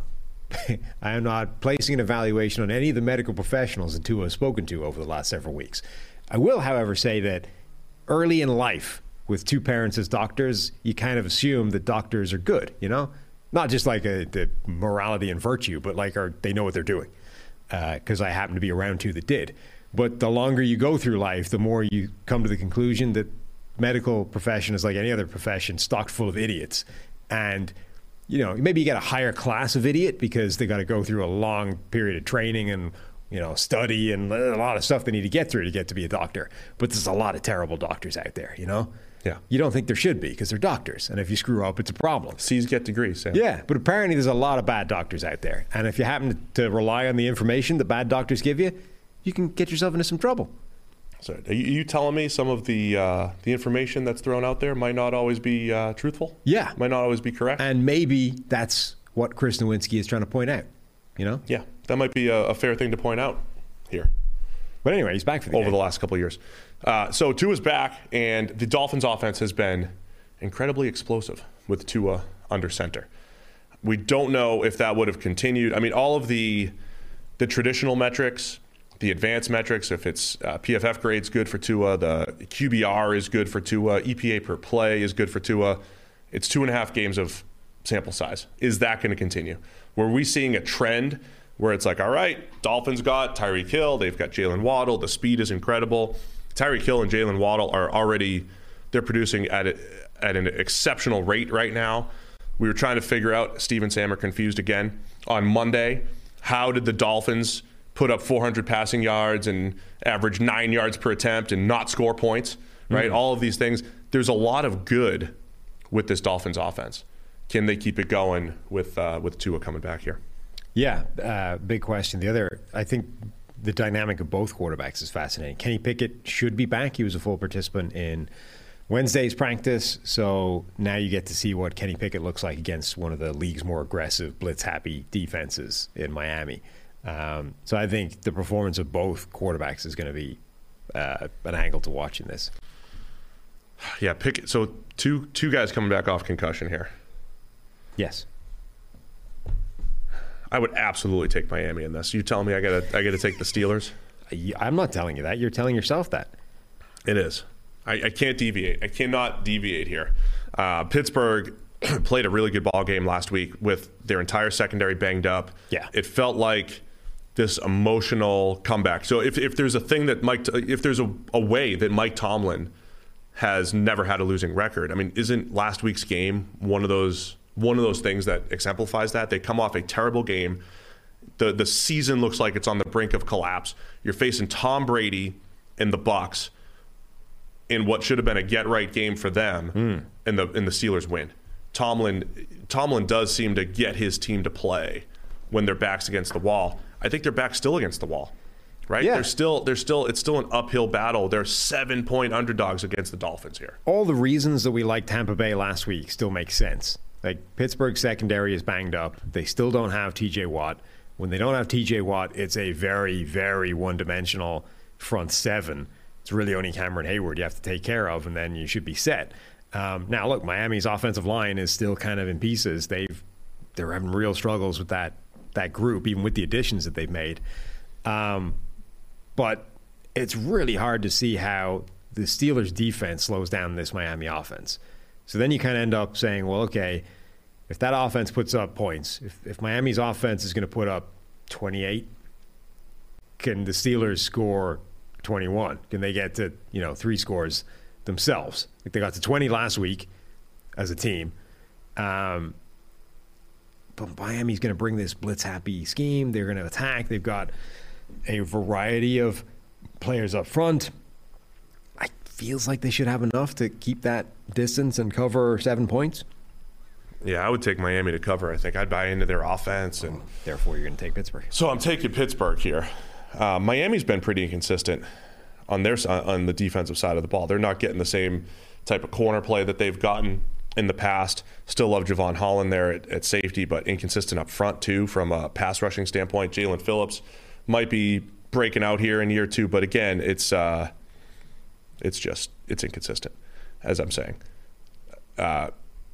I am not placing an evaluation on any of the medical professionals that Tua has spoken to over the last several weeks. I will, however, say that early in life, with two parents as doctors, you kind of assume that doctors are good, you know? Not just like a, the morality and virtue, but like are, they know what they're doing. Because uh, I happen to be around two that did. But the longer you go through life, the more you come to the conclusion that medical profession is like any other profession, stocked full of idiots. And, you know, maybe you get a higher class of idiot because they got to go through a long period of training and, you know, study and a lot of stuff they need to get through to get to be a doctor. But there's a lot of terrible doctors out there, you know? Yeah. You don't think there should be because they're doctors. And if you screw up, it's a problem. C's get degrees, Sam. Yeah, but apparently there's a lot of bad doctors out there. And if you happen to rely on the information that bad doctors give you, you can get yourself into some trouble. So are you telling me some of the uh, the information that's thrown out there might not always be uh, truthful? Yeah. Might not always be correct? And maybe that's what Chris Nowinski is trying to point out, you know? Yeah, that might be a, a fair thing to point out here. But anyway, he's back for the Over game. the last couple of years. Uh, so Tua's back, and the Dolphins' offense has been incredibly explosive with Tua under center. We don't know if that would have continued. I mean, all of the the traditional metrics, the advanced metrics, if it's uh, P F F grades good for Tua, the Q B R is good for Tua, E P A per play is good for Tua. It's two and a half games of sample size. Is that going to continue? Were we seeing a trend where it's like, all right, Dolphins got Tyreek Hill, they've got Jalen Waddle, the speed is incredible. Tyreek Hill and Jalen Waddle are already, they're producing at a, at an exceptional rate right now. We were trying to figure out, Steve and Sam are confused again, on Monday, how did the Dolphins put up four hundred passing yards and average nine yards per attempt and not score points, right? Mm-hmm. All of these things. There's a lot of good with this Dolphins offense. Can they keep it going with uh, with Tua coming back here? Yeah, uh, big question. The other, I think the dynamic of both quarterbacks is fascinating. Kenny Pickett should be back. He was a full participant in Wednesday's practice, so now you get to see what Kenny Pickett looks like against one of the league's more aggressive, blitz-happy defenses in Miami. Um, so I think the performance of both quarterbacks is going to be uh, an angle to watch in this. Yeah, Pickett. So two two guys coming back off concussion here. Yes. I would absolutely take Miami in this. You telling me I gotta I gotta take the Steelers? I'm not telling you that. You're telling yourself that. It is. I, I can't deviate. I cannot deviate here. Uh, Pittsburgh played a really good ball game last week with their entire secondary banged up. Yeah. It felt like this emotional comeback. So if, if there's a thing that Mike, if there's a, a way that Mike Tomlin has never had a losing record, I mean, isn't last week's game one of those one of those things that exemplifies that? They come off a terrible game. The the season looks like it's on the brink of collapse. You're facing Tom Brady and the Bucs in what should have been a get-right game for them, mm. and the and the Steelers win. Tomlin Tomlin does seem to get his team to play when their back's against the wall. I think their back's still against the wall, right? Yeah. They're still they're still it's still an uphill battle. They're seven-point underdogs against the Dolphins here. All the reasons that we liked Tampa Bay last week still make sense. Like, Pittsburgh's secondary is banged up. They still don't have T J Watt. When they don't have T J Watt, it's a very, very one-dimensional front seven. It's really only Cameron Hayward you have to take care of, and then you should be set. Um, now, look, Miami's offensive line is still kind of in pieces. They've they're having real struggles with that that group, even with the additions that they've made. Um, but it's really hard to see how the Steelers' defense slows down this Miami offense. So then you kind of end up saying, well, okay, if that offense puts up points, if, if Miami's offense is going to put up twenty-eight, can the Steelers score twenty-one? Can they get to, you know, three scores themselves? Like they got to twenty last week as a team. Um, but Miami's going to bring this blitz-happy scheme. They're going to attack. They've got a variety of players up front. It feels like they should have enough to keep that distance and cover seven points. Yeah, I would take Miami to cover. I think I'd buy into their offense, and oh, therefore you're going to take Pittsburgh. So I'm taking Pittsburgh here. Uh, Miami's been pretty inconsistent on their on the defensive side of the ball. They're not getting the same type of corner play that they've gotten in the past. Still love Javon Holland there at, at safety, but inconsistent up front too from a pass rushing standpoint. Jalen Phillips might be breaking out here in year two, but again, it's uh, it's just it's inconsistent, as I'm saying. Uh,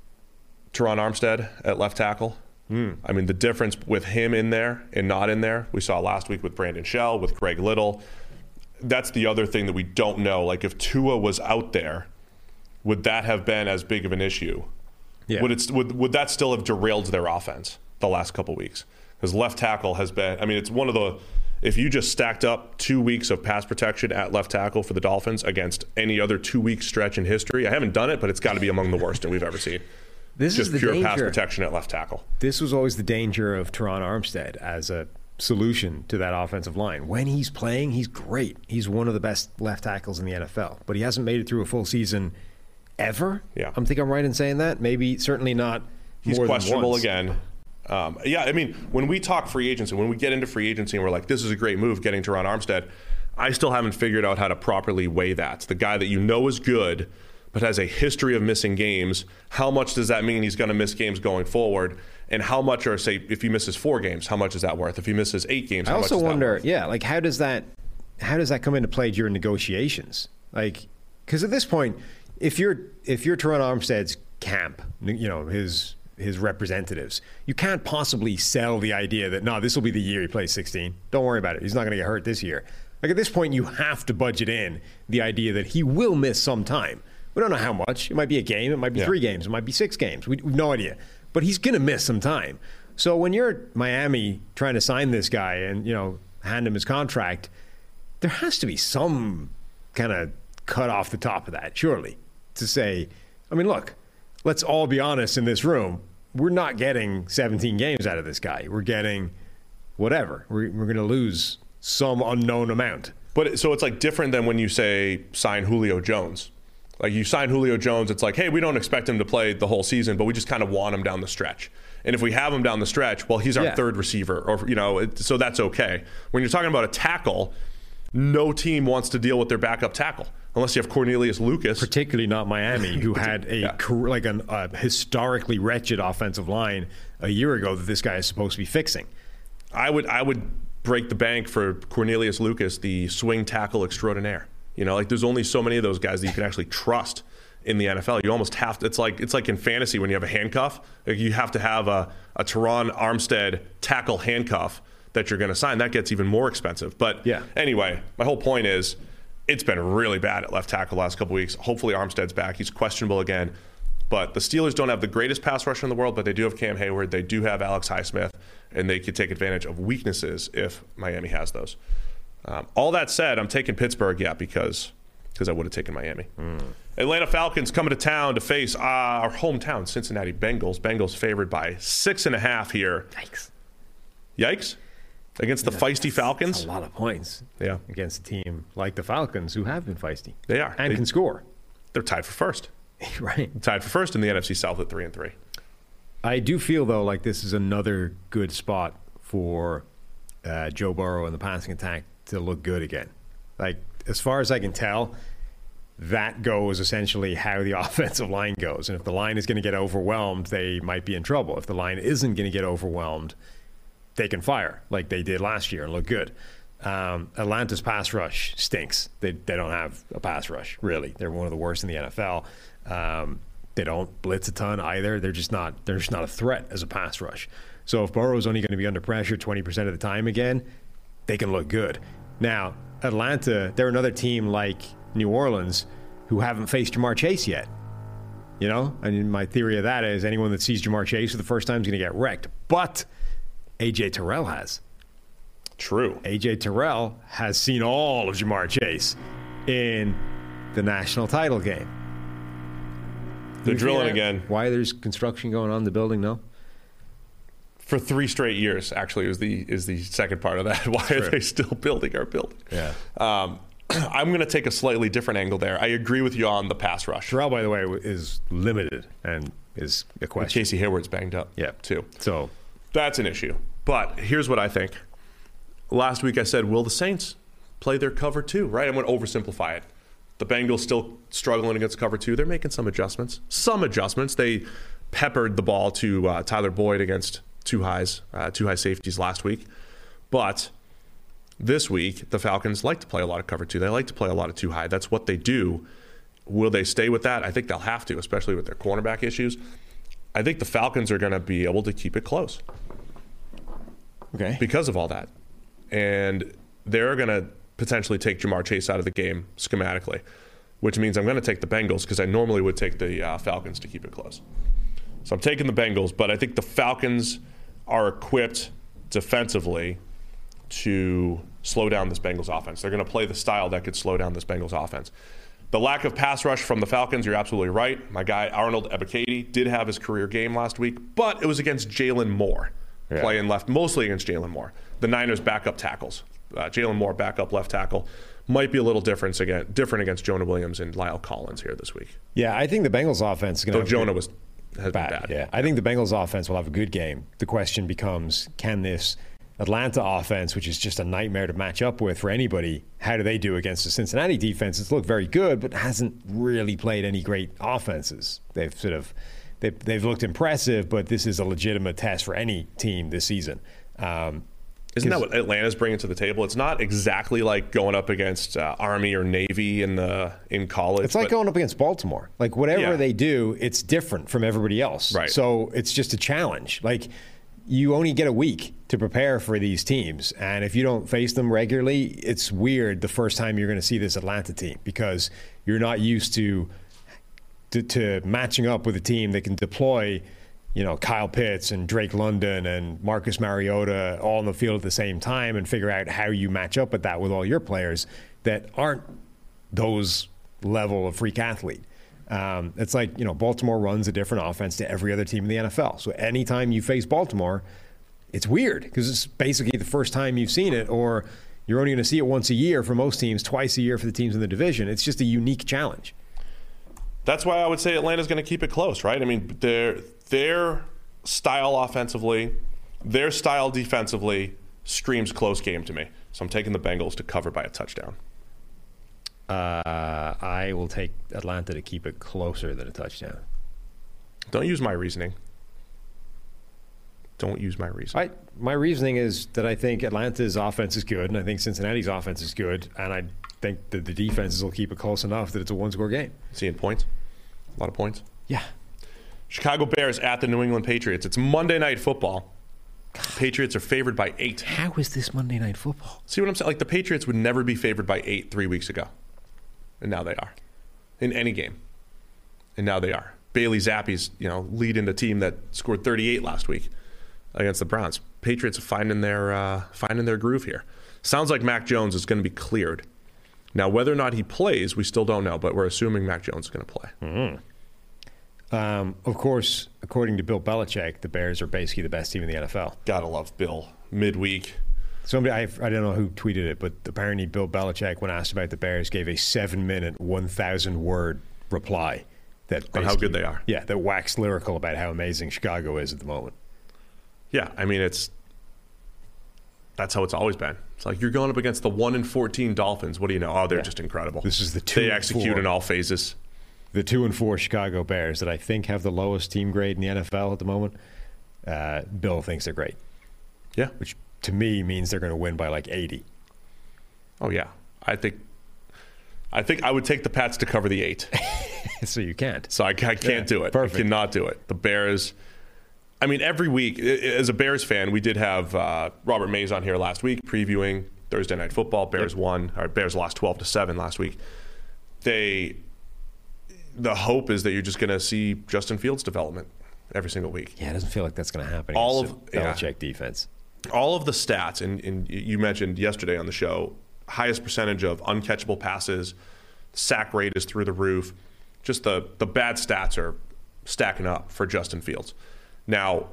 Teron Armstead at left tackle. Mm. I mean, the difference with him in there and not in there, we saw last week with Brandon Shell, with Greg Little. That's the other thing that we don't know. Like, if Tua was out there, would that have been as big of an issue? Yeah. Would it would would that still have derailed their offense the last couple weeks? Because left tackle has been, I mean, it's one of the, if you just stacked up two weeks of pass protection at left tackle for the Dolphins against any other two-week stretch in history, I haven't done it, but it's got to be among the worst that we've ever seen. This just is the pure danger. Pass protection at left tackle. This was always the danger of Teron Armstead as a solution to that offensive line. When he's playing, he's great. He's one of the best left tackles in the N F L, but he hasn't made it through a full season ever. Yeah, I'm think I'm right in saying that. Maybe, certainly not. He's more questionable than once. again. Um, yeah, I mean, when we talk free agency, when we get into free agency and we're like, this is a great move, getting Teron Armstead, I still haven't figured out how to properly weigh that. It's the guy that you know is good, but has a history of missing games. How much does that mean he's going to miss games going forward? And how much, or say, if he misses four games, how much is that worth? If he misses eight games, how I also much is wonder, that worth? yeah, like how does that, how does that come into play during negotiations? Like, because at this point, if you're if you're Teron Armstead's camp, you know, his his representatives, you can't possibly sell the idea that no, this will be the year he plays sixteen. Don't worry about it. He's not going to get hurt this year. Like at this point, you have to budget in the idea that he will miss some time. We don't know how much. It might be a game. It might be yeah. three games. It might be six games. We, we have no idea. But he's going to miss some time. So when you're Miami trying to sign this guy and, you know, hand him his contract, there has to be some kind of cut off the top of that, surely, to say, I mean, look, let's all be honest in this room. We're not getting seventeen games out of this guy. We're getting whatever. We're, we're going to lose some unknown amount. But so it's like different than when you say sign Julio Jones. Like you sign Julio Jones, it's like, hey, we don't expect him to play the whole season, but we just kind of want him down the stretch. And if we have him down the stretch, well, he's our yeah. third receiver, or you know, it, so that's okay. When you're talking about a tackle, no team wants to deal with their backup tackle unless you have Cornelius Lucas. Particularly not Miami, who had a yeah. like an, a historically wretched offensive line a year ago that this guy is supposed to be fixing. I would I would break the bank for Cornelius Lucas, the swing tackle extraordinaire. You know, like there's only so many of those guys that you can actually trust in the N F L. You almost have to, it's like it's like in fantasy when you have a handcuff. Like you have to have a, a Teron Armstead tackle handcuff that you're going to sign. That gets even more expensive. But yeah. anyway, my whole point is it's been really bad at left tackle the last couple weeks. Hopefully Armstead's back. He's questionable again. But the Steelers don't have the greatest pass rusher in the world, but they do have Cam Hayward. They do have Alex Highsmith, and they could take advantage of weaknesses if Miami has those. Um, all that said, I'm taking Pittsburgh, yeah, because because I would have taken Miami. Mm. Atlanta Falcons coming to town to face uh, our hometown Cincinnati Bengals. Bengals favored by six and a half here. Yikes. Yikes? Against the yeah, feisty Falcons? That's a lot of points. Yeah. Against a team like the Falcons who have been feisty. They are. And they, can score. They're tied for first. Right. Tied for first in the N F C South at three and three. I do feel, though, like this is another good spot for uh, Joe Burrow and the passing attack to look good again. Like, as far as I can tell, that goes essentially how the offensive line goes. And if the line is going to get overwhelmed, they might be in trouble. If the line isn't going to get overwhelmed, they can fire like they did last year and look good. Um, Atlanta's pass rush stinks. They they don't have a pass rush, really. They're one of the worst in the N F L. Um, they don't blitz a ton either. They're just not they're just not a threat as a pass rush. So if Burrow's only going to be under pressure twenty percent of the time again, they can look good. Now, Atlanta, they're another team like New Orleans who haven't faced Jamar Chase yet. You know, I mean, my theory of that is anyone that sees Jamar Chase for the first time is going to get wrecked. But A J Terrell has. True. A J Terrell has seen all of Jamar Chase in the national title game. They're drilling again. Why there's construction going on in the building? No. For three straight years, actually, is the is the second part of that. Why are they still building our building? Yeah. Um, I'm going to take a slightly different angle there. I agree with you on the pass rush. Terrell, by the way, is limited and is a question. Casey Hayward's banged up, yeah, too. So that's an issue. But here's what I think. Last week I said, will the Saints play their cover two, right? I'm going to oversimplify it. The Bengals still struggling against cover two. They're making some adjustments. Some adjustments. They peppered the ball to uh, Tyler Boyd against two highs, uh, two high safeties last week. But this week, the Falcons like to play a lot of cover two. They like to play a lot of two high. That's what they do. Will they stay with that? I think they'll have to, especially with their cornerback issues. I think the Falcons are going to be able to keep it close. Okay. Because of all that. And they're going to potentially take Jamar Chase out of the game schematically, which means I'm going to take the Bengals because I normally would take the uh, Falcons to keep it close. So I'm taking the Bengals, but I think the Falcons are equipped defensively to slow down this Bengals offense. They're going to play the style that could slow down this Bengals offense. The lack of pass rush from the Falcons, you're absolutely right. My guy Arnold Ebiketie did have his career game last week, but it was against Jalen Moore, yeah. playing left, mostly against Jalen Moore. The Niners backup tackles. Uh, Jalen Moore, backup left tackle, might be a little different again, different against Jonah Williams and Lyle Collins here this week. Yeah, I think the Bengals offense is going to. Though Jonah was has bad. been bad. Yeah, I think the Bengals offense will have a good game. The question becomes, can this Atlanta offense, which is just a nightmare to match up with for anybody, how do they do against the Cincinnati defense? It's looked very good, but hasn't really played any great offenses. They've sort of they've, they've looked impressive, but this is a legitimate test for any team this season. Um, Isn't that what Atlanta's bringing to the table? It's not exactly like going up against uh, Army or Navy in the in college. It's like going up against Baltimore. Like whatever yeah. they do, it's different from everybody else. Right. So it's just a challenge. Like you only get a week to prepare for these teams, and if you don't face them regularly, it's weird the first time you're going to see this Atlanta team because you're not used to to, to matching up with a team that can deploy, you know, Kyle Pitts and Drake London and Marcus Mariota all on the field at the same time and figure out how you match up with that with all your players that aren't those level of freak athlete. Um, it's like, you know, Baltimore runs a different offense to every other team in the N F L. So anytime you face Baltimore, it's weird because it's basically the first time you've seen it, or you're only going to see it once a year for most teams, twice a year for the teams in the division. It's just a unique challenge. That's why I would say Atlanta's going to keep it close, right? I mean, their their style offensively, their style defensively screams close game to me. So I'm taking the Bengals to cover by a touchdown. Uh, I will take Atlanta to keep it closer than a touchdown. Don't use my reasoning. Don't use my reasoning. I, my reasoning is that I think Atlanta's offense is good, and I think Cincinnati's offense is good, and I think that the defenses will keep it close enough that it's a one-score game. Seeing points? A lot of points? Yeah. Chicago Bears at the New England Patriots. It's Monday Night Football. God. Patriots are favored by eight. How is this Monday Night Football? See what I'm saying? Like, the Patriots would never be favored by eight three weeks ago. And now they are. In any game. And now they are. Bailey Zappi's, you know, leading the team that scored thirty-eight last week against the Browns. Patriots are finding their, uh, finding their groove here. Sounds like Mac Jones is going to be cleared. Now, whether or not he plays, we still don't know, but we're assuming Mac Jones is going to play. Mm-hmm. Um, of course, according to Bill Belichick, the Bears are basically the best team in the N F L. Gotta love Bill. Midweek. Somebody, I, I don't know who tweeted it, but apparently Bill Belichick, when asked about the Bears, gave a seven-minute, one thousand word reply. That on how good they are. Yeah, that waxed lyrical about how amazing Chicago is at the moment. Yeah, I mean, it's that's how it's always been. It's like you're going up against the one and fourteen Dolphins. What do you know? Oh, they're yeah. just incredible. This is the two. They and execute four. in all phases. The two and four Chicago Bears that I think have the lowest team grade in the N F L at the moment. Uh, Bill thinks they're great. Yeah, which to me means they're going to win by like eighty. Oh yeah, I think. I think I would take the Pats to cover the eight. So you can't. So I, I can't yeah, do it. Perfect. I cannot do it. The Bears. I mean, every week, as a Bears fan, we did have uh, Robert Mays on here last week previewing Thursday Night Football. Bears yep. won, or Bears lost twelve to seven last week. They the hope is that you're just going to see Justin Fields development every single week. Yeah, it doesn't feel like that's going to happen. All of Belichick yeah. defense. All of the stats, and, and you mentioned yesterday on the show, highest percentage of uncatchable passes, sack rate is through the roof. Just the, the bad stats are stacking up for Justin Fields. Now,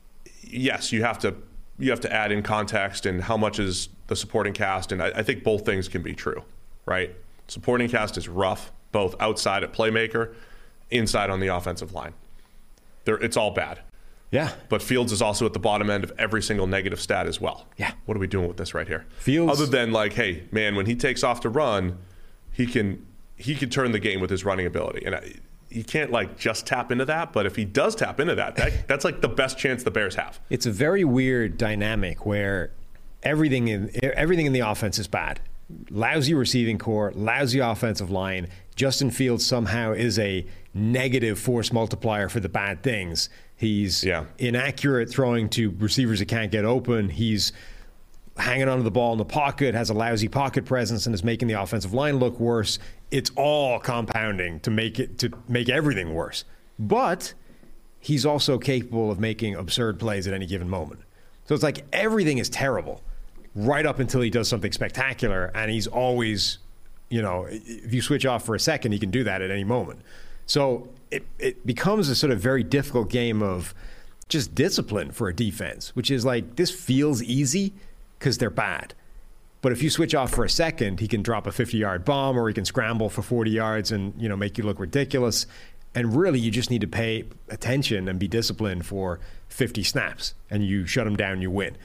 yes, you have to you have to add in context and how much is the supporting cast, and I, I think both things can be true, right? Supporting cast is rough, both outside at playmaker, inside on the offensive line. They're, it's all bad. Yeah. But Fields is also at the bottom end of every single negative stat as well. Yeah. What are we doing with this right here? Fields. Other than like, hey, man, when he takes off to run, he can he can turn the game with his running ability. And I, you can't like just tap into that, but if he does tap into that, that that's like the best chance the Bears have. It's a very weird dynamic where everything in everything in the offense is bad. Lousy receiving core, lousy offensive line. Justin Fields somehow is a negative force multiplier for the bad things. He's yeah. inaccurate throwing to receivers that can't get open. He's hanging onto the ball in the pocket, has a lousy pocket presence, and is making the offensive line look worse. It's all compounding to make it to make everything worse. But he's also capable of making absurd plays at any given moment. So it's like everything is terrible right up until he does something spectacular, and he's always, you know, if you switch off for a second, he can do that at any moment. So it, it becomes a sort of very difficult game of just discipline for a defense, which is like, this feels easy because they're bad. But if you switch off for a second, he can drop a fifty-yard bomb, or he can scramble for forty yards and, you know, make you look ridiculous. And really, you just need to pay attention and be disciplined for fifty snaps, and you shut him down, you win.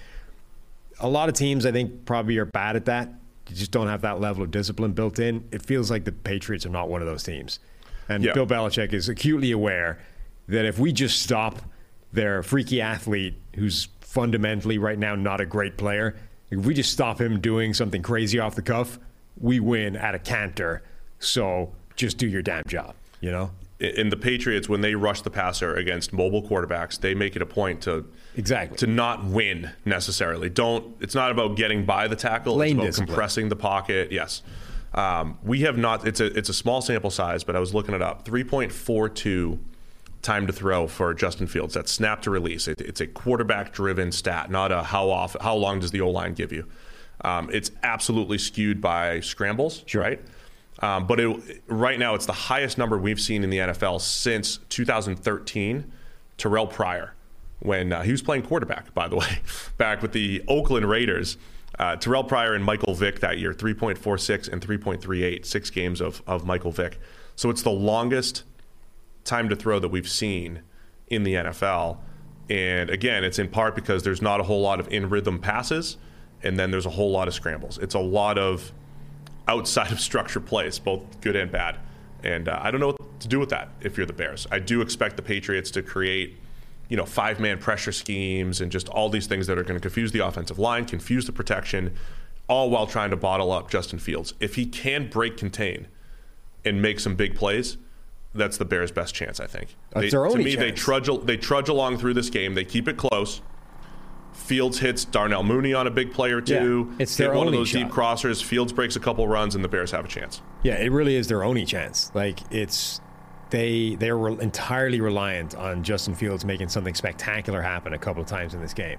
A lot of teams, I think, probably are bad at that. You just don't have that level of discipline built in. It feels like the Patriots are not one of those teams. And yeah. Bill Belichick is acutely aware that if we just stop their freaky athlete, who's fundamentally right now not a great player, if we just stop him doing something crazy off the cuff, we win at a canter. So just do your damn job, you know? In the Patriots, when they rush the passer against mobile quarterbacks, they make it a point to exactly to not win necessarily. Don't. It's not about getting by the tackle. Lane it's about discipline. Compressing the pocket. Yes, um, we have not. It's a it's a small sample size, but I was looking it up. three point four two time to throw for Justin Fields. That's snap to release. It, it's a quarterback-driven stat, not a how off how long does the O-line give you. Um, it's absolutely skewed by scrambles, sure. right? Um, but it, right now, it's the highest number we've seen in the N F L since two thousand thirteen, Terrell Pryor, when uh, he was playing quarterback, by the way, back with the Oakland Raiders. Uh, Terrell Pryor and Michael Vick that year, three point four six and three point three eight, six games of, of Michael Vick. So it's the longest time to throw that we've seen in the N F L. And again, it's in part because there's not a whole lot of in-rhythm passes, and then there's a whole lot of scrambles. It's a lot of outside of structure plays, both good and bad. And uh, I don't know what to do with that if you're the Bears. I do expect the Patriots to create, you know, five-man pressure schemes and just all these things that are going to confuse the offensive line, confuse the protection, all while trying to bottle up Justin Fields. If he can break contain and make some big plays, that's the Bears' best chance, I think. That's They, their only to me, chance. they trudge, they trudge along through this game. They keep it close. Fields hits Darnell Mooney on a big play or two. Yeah, it's Hit their one of only those shot. deep crossers. Fields breaks a couple runs, and the Bears have a chance. Yeah, it really is their only chance. Like, it's they they are re- entirely reliant on Justin Fields making something spectacular happen a couple of times in this game.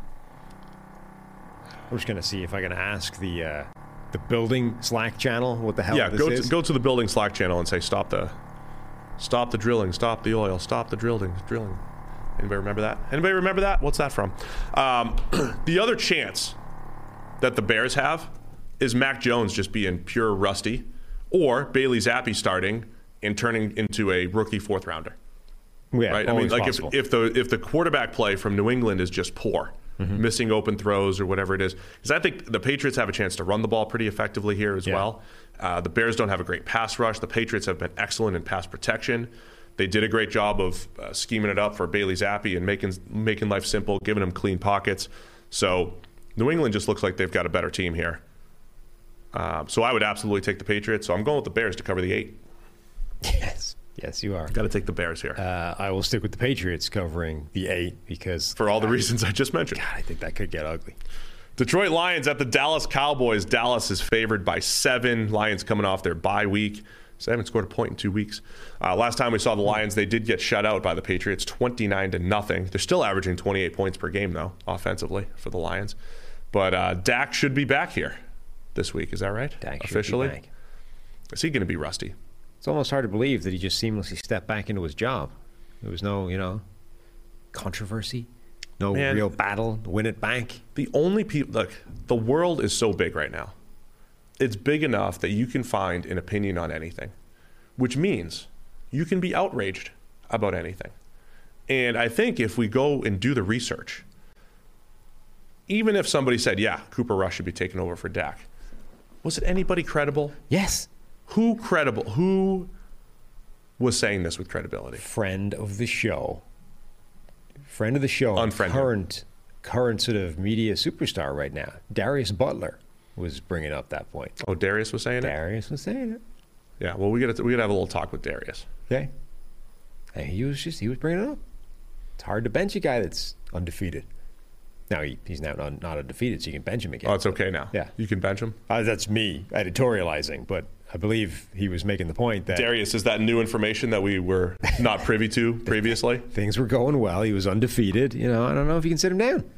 We're just gonna see if I can ask the uh, the building Slack channel what the hell Yeah, this go is. to, go to the building Slack channel and say stop the stop the drilling, stop the oil, stop the drilling, drilling. Anybody remember that? Anybody remember that? What's that from? Um, the other chance that the Bears have is Mac Jones just being pure rusty, or Bailey Zappi starting and turning into a rookie fourth rounder. Yeah, Right? I mean, always like if, possible. if the if the quarterback play from New England is just poor, mm-hmm. missing open throws or whatever it is, because I think the Patriots have a chance to run the ball pretty effectively here as Yeah. well. Uh, the Bears don't have a great pass rush. The Patriots have been excellent in pass protection. They did a great job of uh, scheming it up for Bailey Zappi and making making life simple, giving him clean pockets. So New England just looks like they've got a better team here. Uh, so I would absolutely take the Patriots. So I'm going with the Bears to cover the eight. Yes, yes, you are. Got to take the Bears here Uh, I will stick with the Patriots covering the eight because for all the God, reasons I just mentioned. God, I think that could get ugly. Detroit Lions at the Dallas Cowboys. Dallas is favored by seven. Lions coming off their bye week. So they haven't scored a point in two weeks. Uh, last time we saw the Lions, they did get shut out by the Patriots, twenty-nine to nothing. They're still averaging twenty-eight points per game, though, offensively for the Lions. But uh, Dak should be back here this week. Is that right? Dak officially? should be back. Is he going to be rusty? It's almost hard to believe that he just seamlessly stepped back into his job. There was no, you know, controversy, no Man, real battle to win it back. The only people, look, the world is so big right now. It's big enough that you can find an opinion on anything, which means you can be outraged about anything. And I think if we go and do the research, even if somebody said, yeah, Cooper Rush should be taken over for Dak, was it anybody credible? Yes. Who credible? Who was saying this with credibility? Friend of the show. Friend of the show. Unfriended. Current, current sort of media superstar right now. Darius Butler was bringing up that point. Oh, Darius was saying it? Darius was saying it. Yeah, well, we got to we got to have a little talk with Darius. Okay. And he was just, he was bringing it up. It's hard to bench a guy that's undefeated. Now, he, he's now not, not undefeated, so you can bench him again. Oh, it's okay now. Yeah. You can bench him? Uh, that's me editorializing, but I believe he was making the point that Darius, is that new information that we were not privy to previously? things were going well. He was undefeated. You know, I don't know if you can sit him down.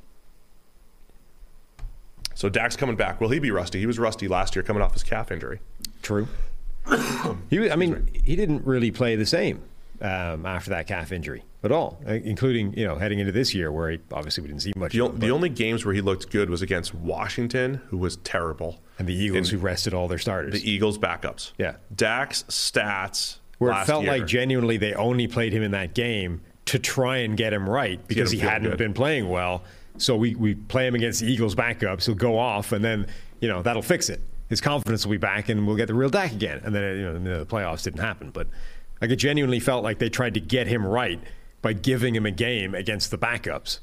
So Dak's coming back. Will he be rusty? He was rusty last year coming off his calf injury. True. he, was, I mean, he didn't really play the same um, after that calf injury at all, including, you know, heading into this year where he, obviously we didn't see much. The, of him, the only games where he looked good was against Washington, who was terrible. And the Eagles, and who rested all their starters. The Eagles backups. Yeah. Dak's stats Where last it felt year, like genuinely they only played him in that game to try and get him right because him he feel hadn't good. been playing well. So we, we play him against the Eagles backups. He'll go off, and then, you know, that'll fix it. His confidence will be back, and we'll get the real Dak again. And then, you know, the playoffs didn't happen. But like, it genuinely felt like they tried to get him right by giving him a game against the backups.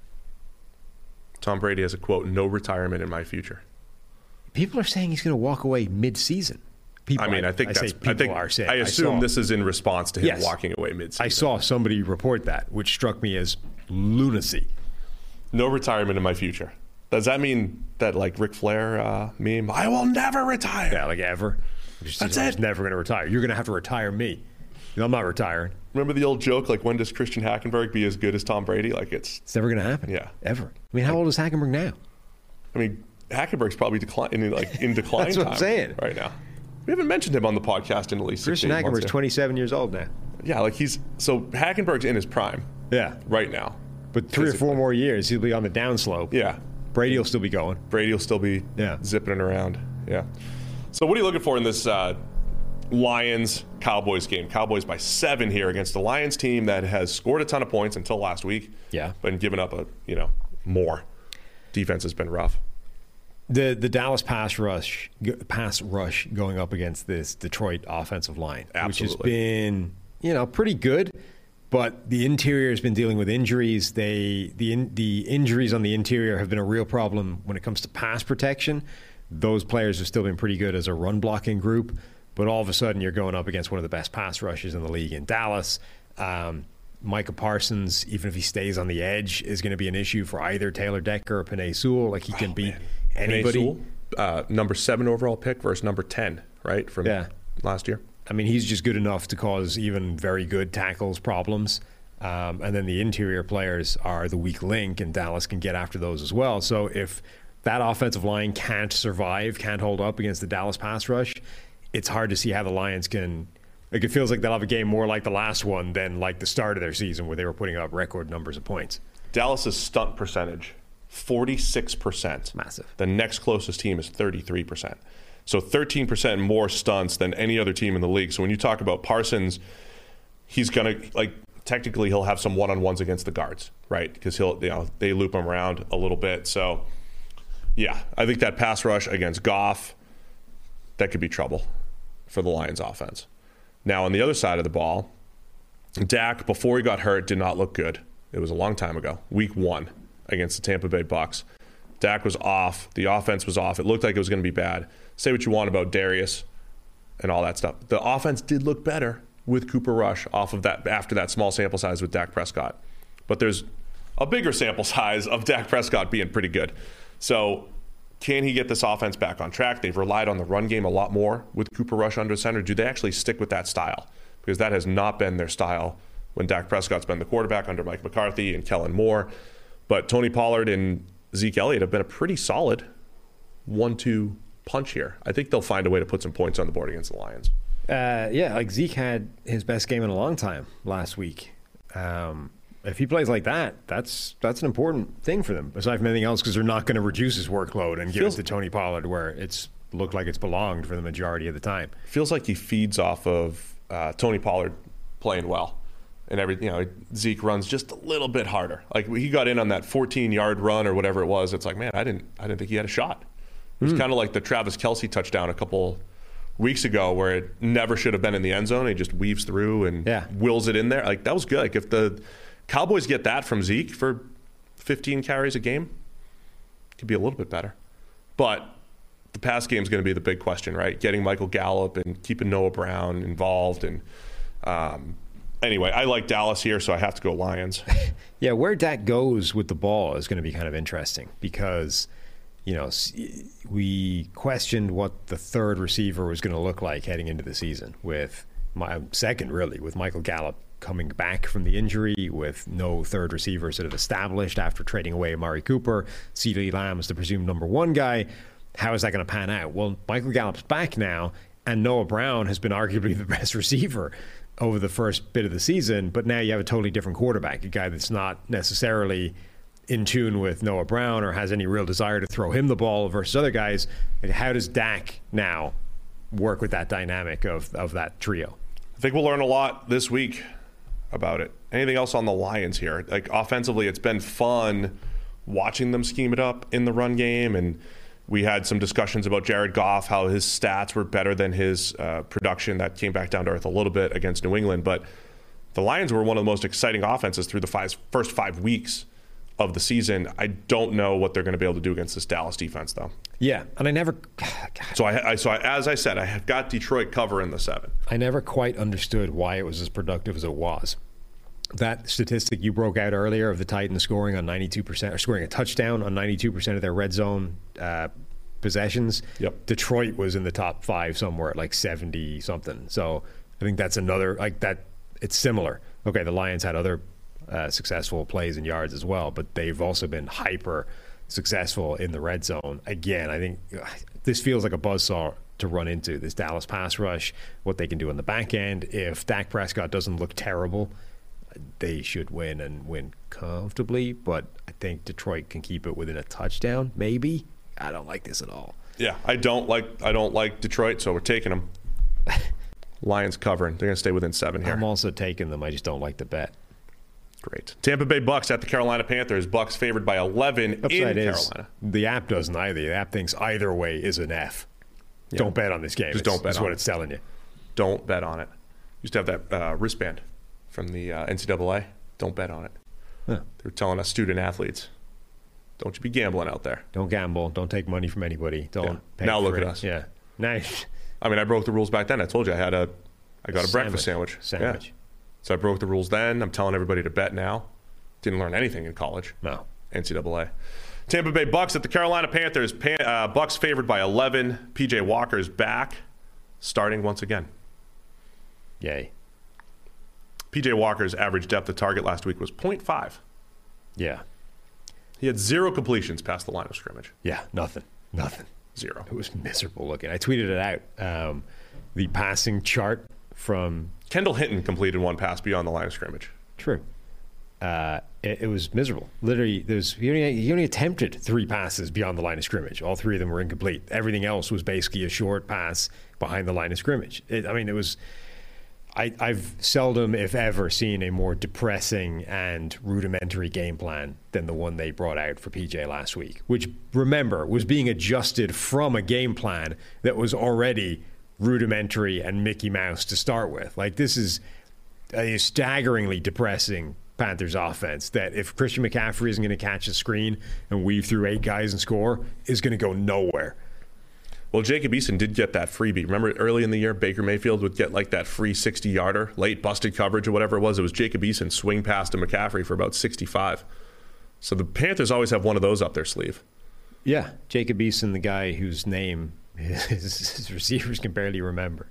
Tom Brady has a quote, "No retirement in my future." People are saying he's going to walk away mid-season. People, I mean, I think I that's. say people I think are saying. I assume saw, this is in response to him Yes. walking away mid-season. I saw somebody report that, which struck me as lunacy. No retirement in my future. Does that mean that, like Ric Flair uh, meme? I will never retire. Yeah, like ever. Just, That's I'm it. just never going to retire. You're going to have to retire me. I'm not retiring. Remember the old joke, like, when does Christian Hackenberg be as good as Tom Brady? Like, it's. It's never going to happen. Yeah. Ever. I mean, how old is Hackenberg now? I mean, Hackenberg's probably decline, in, like in decline That's what time I'm saying. right now. We haven't mentioned him on the podcast in at least six Christian to eight months Hackenberg's here. twenty-seven years old now. Yeah, like he's so Hackenberg's in his prime Yeah. right now. But three or Physically. four more years, he'll be on the downslope. Yeah, Brady will still be going. Brady will still be Yeah. zipping it around. Yeah. So what are you looking for in this uh, Lions Cowboys game? Cowboys by seven here against the Lions team that has scored a ton of points until last week. Yeah. But given up a you know more. Defense has been rough. The the Dallas pass rush g- pass rush going up against this Detroit offensive line, which has Absolutely. been, you know, pretty good, but the interior has been dealing with injuries. They the in, the injuries on the interior have been a real problem when it comes to pass protection. Those players have still been pretty good as a run blocking group, but all of a sudden you're going up against one of the best pass rushes in the league in Dallas. Um, Micah Parsons, even if he stays on the edge, is going to be an issue for either Taylor Decker or Penei Sewell. Like, he can beat anybody. Penei Sewell, uh, number seven overall pick versus number ten, right, from Yeah. last year. I mean, he's just good enough to cause even very good tackles problems. Um, and then the interior players are the weak link, and Dallas can get after those as well. So if that offensive line can't survive, can't hold up against the Dallas pass rush, it's hard to see how the Lions can. Like, it feels like they'll have a game more like the last one than like the start of their season where they were putting up record numbers of points. Dallas's stunt percentage, forty-six percent. Massive. The next closest team is thirty-three percent. So thirteen percent more stunts than any other team in the league. So when you talk about Parsons, he's going to, like, technically he'll have some one-on-ones against the guards, right? Because he'll, you know, they loop him around a little bit. So, yeah, I think that pass rush against Goff, that could be trouble for the Lions offense. Now, on the other side of the ball, Dak, before he got hurt, did not look good. It was a long time ago, week one against the Tampa Bay Bucks. Dak was off. The offense was off. It looked like it was going to be bad. Say what you want about Darius and all that stuff. The offense did look better with Cooper Rush off of that after that small sample size with Dak Prescott. But there's a bigger sample size of Dak Prescott being pretty good. So can he get this offense back on track? They've relied on the run game a lot more with Cooper Rush under center. Do they actually stick with that style? Because that has not been their style when Dak Prescott's been the quarterback under Mike McCarthy and Kellen Moore. But Tony Pollard and Zeke Elliott have been a pretty solid one two punch here. I think they'll find a way to put some points on the board against the Lions. Uh, yeah, like Zeke had his best game in a long time last week. Um, if he plays like that, that's that's an important thing for them, aside from anything else, because they're not going to reduce his workload and give Feels- it to Tony Pollard where it's looked like it's belonged for the majority of the time. Feels like he feeds off of uh, Tony Pollard playing well. And every, you know, Zeke runs just a little bit harder. Like he got in on that fourteen-yard run or whatever it was. It's like, man, I didn't, I didn't think he had a shot. It was mm. kind of like the Travis Kelce touchdown a couple weeks ago, where it never should have been in the end zone. He just weaves through and yeah. wills it in there. Like that was good. Like if the Cowboys get that from Zeke for fifteen carries a game, it could be a little bit better. But the pass game is going to be the big question, right? Getting Michael Gallup and keeping Noah Brown involved and. Um, Anyway, I like Dallas here, so I have to go Lions. Yeah, where Dak goes with the ball is going to be kind of interesting because, you know, we questioned what the third receiver was going to look like heading into the season with my second, really, with Michael Gallup coming back from the injury with no third receiver sort of established after trading away Amari Cooper. CeeDee Lamb is the presumed number one guy. How is that going to pan out? Well, Michael Gallup's back now, and Noah Brown has been arguably the best receiver over the first bit of the season, but now you have a totally different quarterback, a guy that's not necessarily in tune with Noah Brown or has any real desire to throw him the ball versus other guys. Like, how does Dak now work with that dynamic of, of that trio? I think we'll learn a lot this week about it. Anything else on the Lions here? Like offensively, it's been fun watching them scheme it up in the run game, and we had some discussions about Jared Goff, how his stats were better than his uh, production. That came back down to earth a little bit against New England. But the Lions were one of the most exciting offenses through the five, first five weeks of the season. I don't know what they're going to be able to do against this Dallas defense, though. Yeah, and I never... So, I, I, so I, as I said, I have got Detroit cover in the seven. I never quite understood why it was as productive as it was. That statistic you broke out earlier of the Titans scoring on ninety-two percent, or scoring a touchdown on ninety-two percent of their red zone uh, possessions. Yep. Detroit was in the top five somewhere at like seventy something. So I think that's another, like that, it's similar. Okay, the Lions had other uh, successful plays and yards as well, but they've also been hyper successful in the red zone. Again, I think uh, this feels like a buzzsaw to run into, this Dallas pass rush, what they can do on the back end. If Dak Prescott doesn't look terrible, they should win and win comfortably, but I think Detroit can keep it within a touchdown, maybe. I don't like this at all. Yeah, I don't like I don't like Detroit, so we're taking them. Lions covering. They're going to stay within seven here. I'm also taking them. I just don't like the bet. Great. Tampa Bay Bucks at the Carolina Panthers. Bucks favored by eleven Upside in is, Carolina. The app doesn't either. The app thinks either way is an F. Yeah. Don't bet on this game. Just it's, don't bet That's on what it. it's telling you. Don't bet on it. Used to have that uh, wristband from the uh, N C double A. Don't bet on it. Huh. They were telling us student athletes, don't you be gambling out there. Don't gamble. Don't take money from anybody. Don't Yeah. pay Now for look it. at us. Yeah. Nice. I mean, I broke the rules back then. I told you I had a, I got a, a breakfast sandwich. Sandwich. Yeah. So I broke the rules then. I'm telling everybody to bet now. Didn't learn anything in college. No. N C double A. Tampa Bay Bucks at the Carolina Panthers. Pan, uh, Bucks favored by eleven. P J Walker's back, starting once again. Yay. P J Walker's average depth of target last week was point five. Yeah. He had zero completions past the line of scrimmage. Yeah, nothing. Nothing. Zero. It was miserable looking. I tweeted it out. Um, the passing chart from... Kendall Hinton completed one pass beyond the line of scrimmage. True. Uh, it, it was miserable. Literally, there's he only, he only attempted three passes beyond the line of scrimmage. All three of them were incomplete. Everything else was basically a short pass behind the line of scrimmage. It, I mean, it was... I, I've seldom, if ever, seen a more depressing and rudimentary game plan than the one they brought out for P J last week, which, remember, was being adjusted from a game plan that was already rudimentary and Mickey Mouse to start with. Like, this is a staggeringly depressing Panthers offense that if Christian McCaffrey isn't going to catch a screen and weave through eight guys and score, is going to go nowhere. Well, Jacob Eason did get that freebie. Remember early in the year, Baker Mayfield would get like that free sixty-yarder, late busted coverage or whatever it was. It was Jacob Eason swing pass to McCaffrey for about sixty-five. So the Panthers always have one of those up their sleeve. Yeah, Jacob Eason, the guy whose name his, his receivers can barely remember.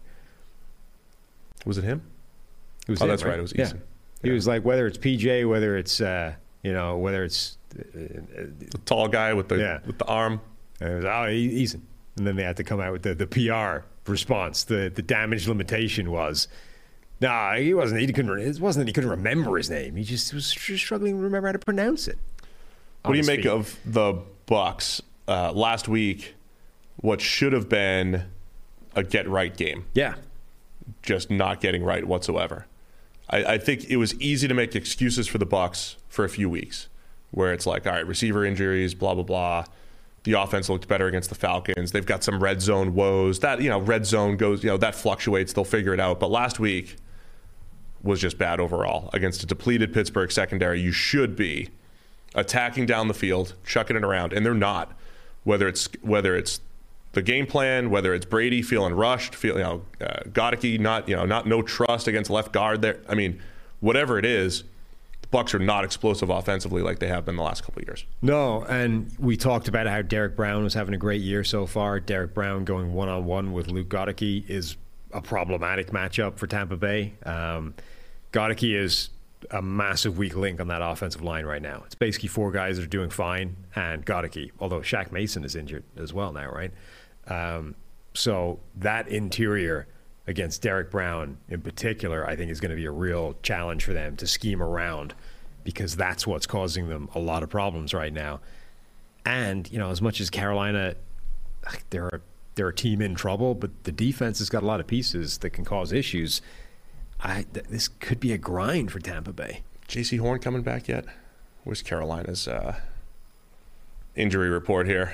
Was it him? It was oh, him, that's right. It was Eason. Yeah. He yeah. was like, whether it's P J, whether it's uh, you know, whether it's uh, the tall guy with the yeah. with the arm. And it was, oh, Eason. And then they had to come out with the, the P R response. The the damage limitation was, nah, he wasn't. He couldn't. It wasn't that he couldn't remember his name. He just was struggling to remember how to pronounce it. What do you make feet. of the Bucs uh, last week? What should have been a get right game? Yeah, just not getting right whatsoever. I, I think it was easy to make excuses for the Bucs for a few weeks, where it's like, all right, receiver injuries, blah blah blah. The offense looked better against the Falcons. They've got some red zone woes. That, you know, red zone goes, you know, that fluctuates. They'll figure it out. But last week was just bad overall against a depleted Pittsburgh secondary. You should be attacking down the field, chucking it around, and they're not. Whether it's whether it's the game plan, whether it's Brady feeling rushed, feel you know, uh, Goedeke not you know not no trust against left guard there. I mean, whatever it is. Bucs are not explosive offensively like they have been the last couple of years. No, and we talked about how Derek Brown was having a great year so far. Derek Brown going one-on-one with Luke Goedeke is a problematic matchup for Tampa Bay. Um, Goedeke is a massive weak link on that offensive line right now. It's basically four guys that are doing fine, and Goedeke, although Shaq Mason is injured as well now, right? Um, so that interior against Derek Brown in particular, I think is going to be a real challenge for them to scheme around, because that's what's causing them a lot of problems right now. And, you know, as much as Carolina, they're a, they're a team in trouble, but the defense has got a lot of pieces that can cause issues. I, th- this could be a grind for Tampa Bay. J C Horn coming back yet? Where's Carolina's uh, injury report here?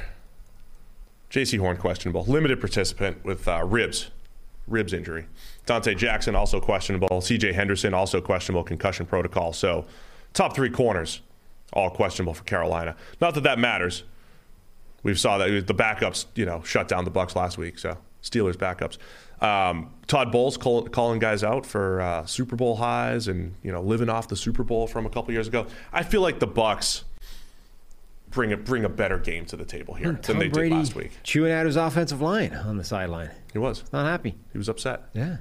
J C Horn questionable. Limited participant with uh, ribs. Ribs injury. Dante Jackson also questionable. C J Henderson also questionable, concussion protocol. So top three corners all questionable for Carolina. Not that that matters. We saw that the backups, you know, shut down the Bucs last week. So Steelers backups. Um, Todd Bowles call, calling guys out for uh, Super Bowl highs and, you know, living off the Super Bowl from a couple years ago. I feel like the Bucs bring a bring a better game to the table here and than Tom they Brady did last week. Chewing out his offensive line on the sideline. He was not happy. He was upset. Yeah.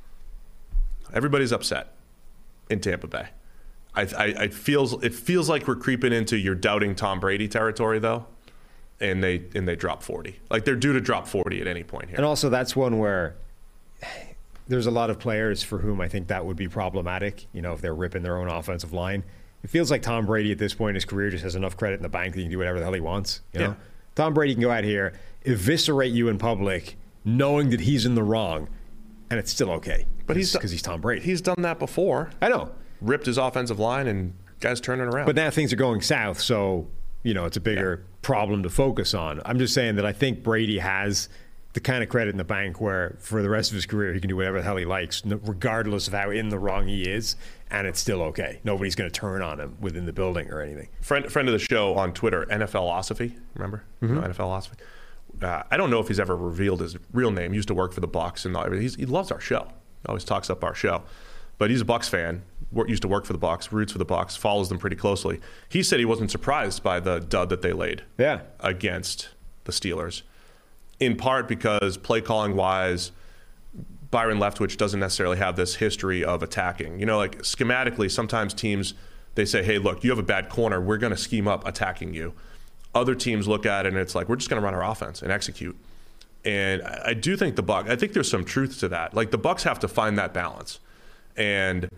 Everybody's upset in Tampa Bay. I, I, I feels it feels like we're creeping into you're doubting Tom Brady territory though, and they and they drop forty. Like they're due to drop forty at any point here. And also that's one where there's a lot of players for whom I think that would be problematic. You know, if they're ripping their own offensive line. It feels like Tom Brady at this point in his career just has enough credit in the bank that he can do whatever the hell he wants. You know? Yeah. Tom Brady can go out here, eviscerate you in public, knowing that he's in the wrong, and it's still okay. But he's because he's Tom Brady. He's done that before. I know. Ripped his offensive line and guys turning around. But now things are going south, so you know it's a bigger yeah. problem to focus on. I'm just saying that I think Brady has the kind of credit in the bank where for the rest of his career he can do whatever the hell he likes, regardless of how in the wrong he is, and it's still okay. Nobody's going to turn on him within the building or anything. Friend, friend of the show on Twitter, NFLosophy, remember? Mm-hmm. You know, NFLosophy. Uh, I don't know if he's ever revealed his real name. He used to work for the Bucs, and all, he's, he loves our show. Always talks up our show. But he's a Bucs fan. Used to work for the Bucs, roots for the Bucs, follows them pretty closely. He said he wasn't surprised by the dud that they laid yeah. against the Steelers, in part because play calling wise, Byron Leftwich doesn't necessarily have this history of attacking. You know, like schematically, sometimes teams, they say, hey, look, you have a bad corner. We're going to scheme up attacking you. Other teams look at it and it's like, we're just going to run our offense and execute. And I do think the Bucs, I think there's some truth to that. Like the Bucs have to find that balance. And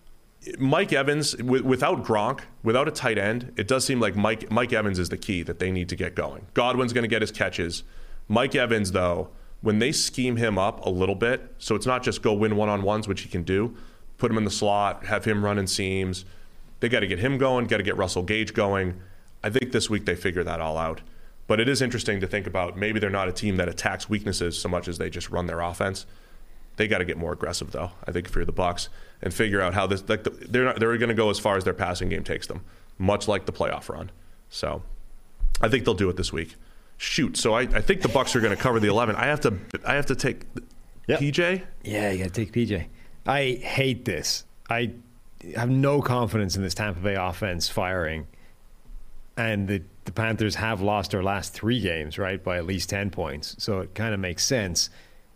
Mike Evans, w- without Gronk, without a tight end, it does seem like Mike Mike Evans is the key that they need to get going. Godwin's going to get his catches. Mike Evans, though, when they scheme him up a little bit, so it's not just go win one-on-ones, which he can do, put him in the slot, have him running seams. They got to get him going, got to get Russell Gage going. I think this week they figure that all out. But it is interesting to think about maybe they're not a team that attacks weaknesses so much as they just run their offense. They got to get more aggressive, though, I think, if you're the Bucs, and figure out how this. Like the, they're not, they're going to go as far as their passing game takes them, much like the playoff run. So I think they'll do it this week. Shoot, so I, I think the Bucs are going to cover the eleven. I have to I have to take yep. P J. Yeah, you got to take P J. I hate this. I have no confidence in this Tampa Bay offense firing, and the the Panthers have lost their last three games, right, by at least ten points. So it kind of makes sense.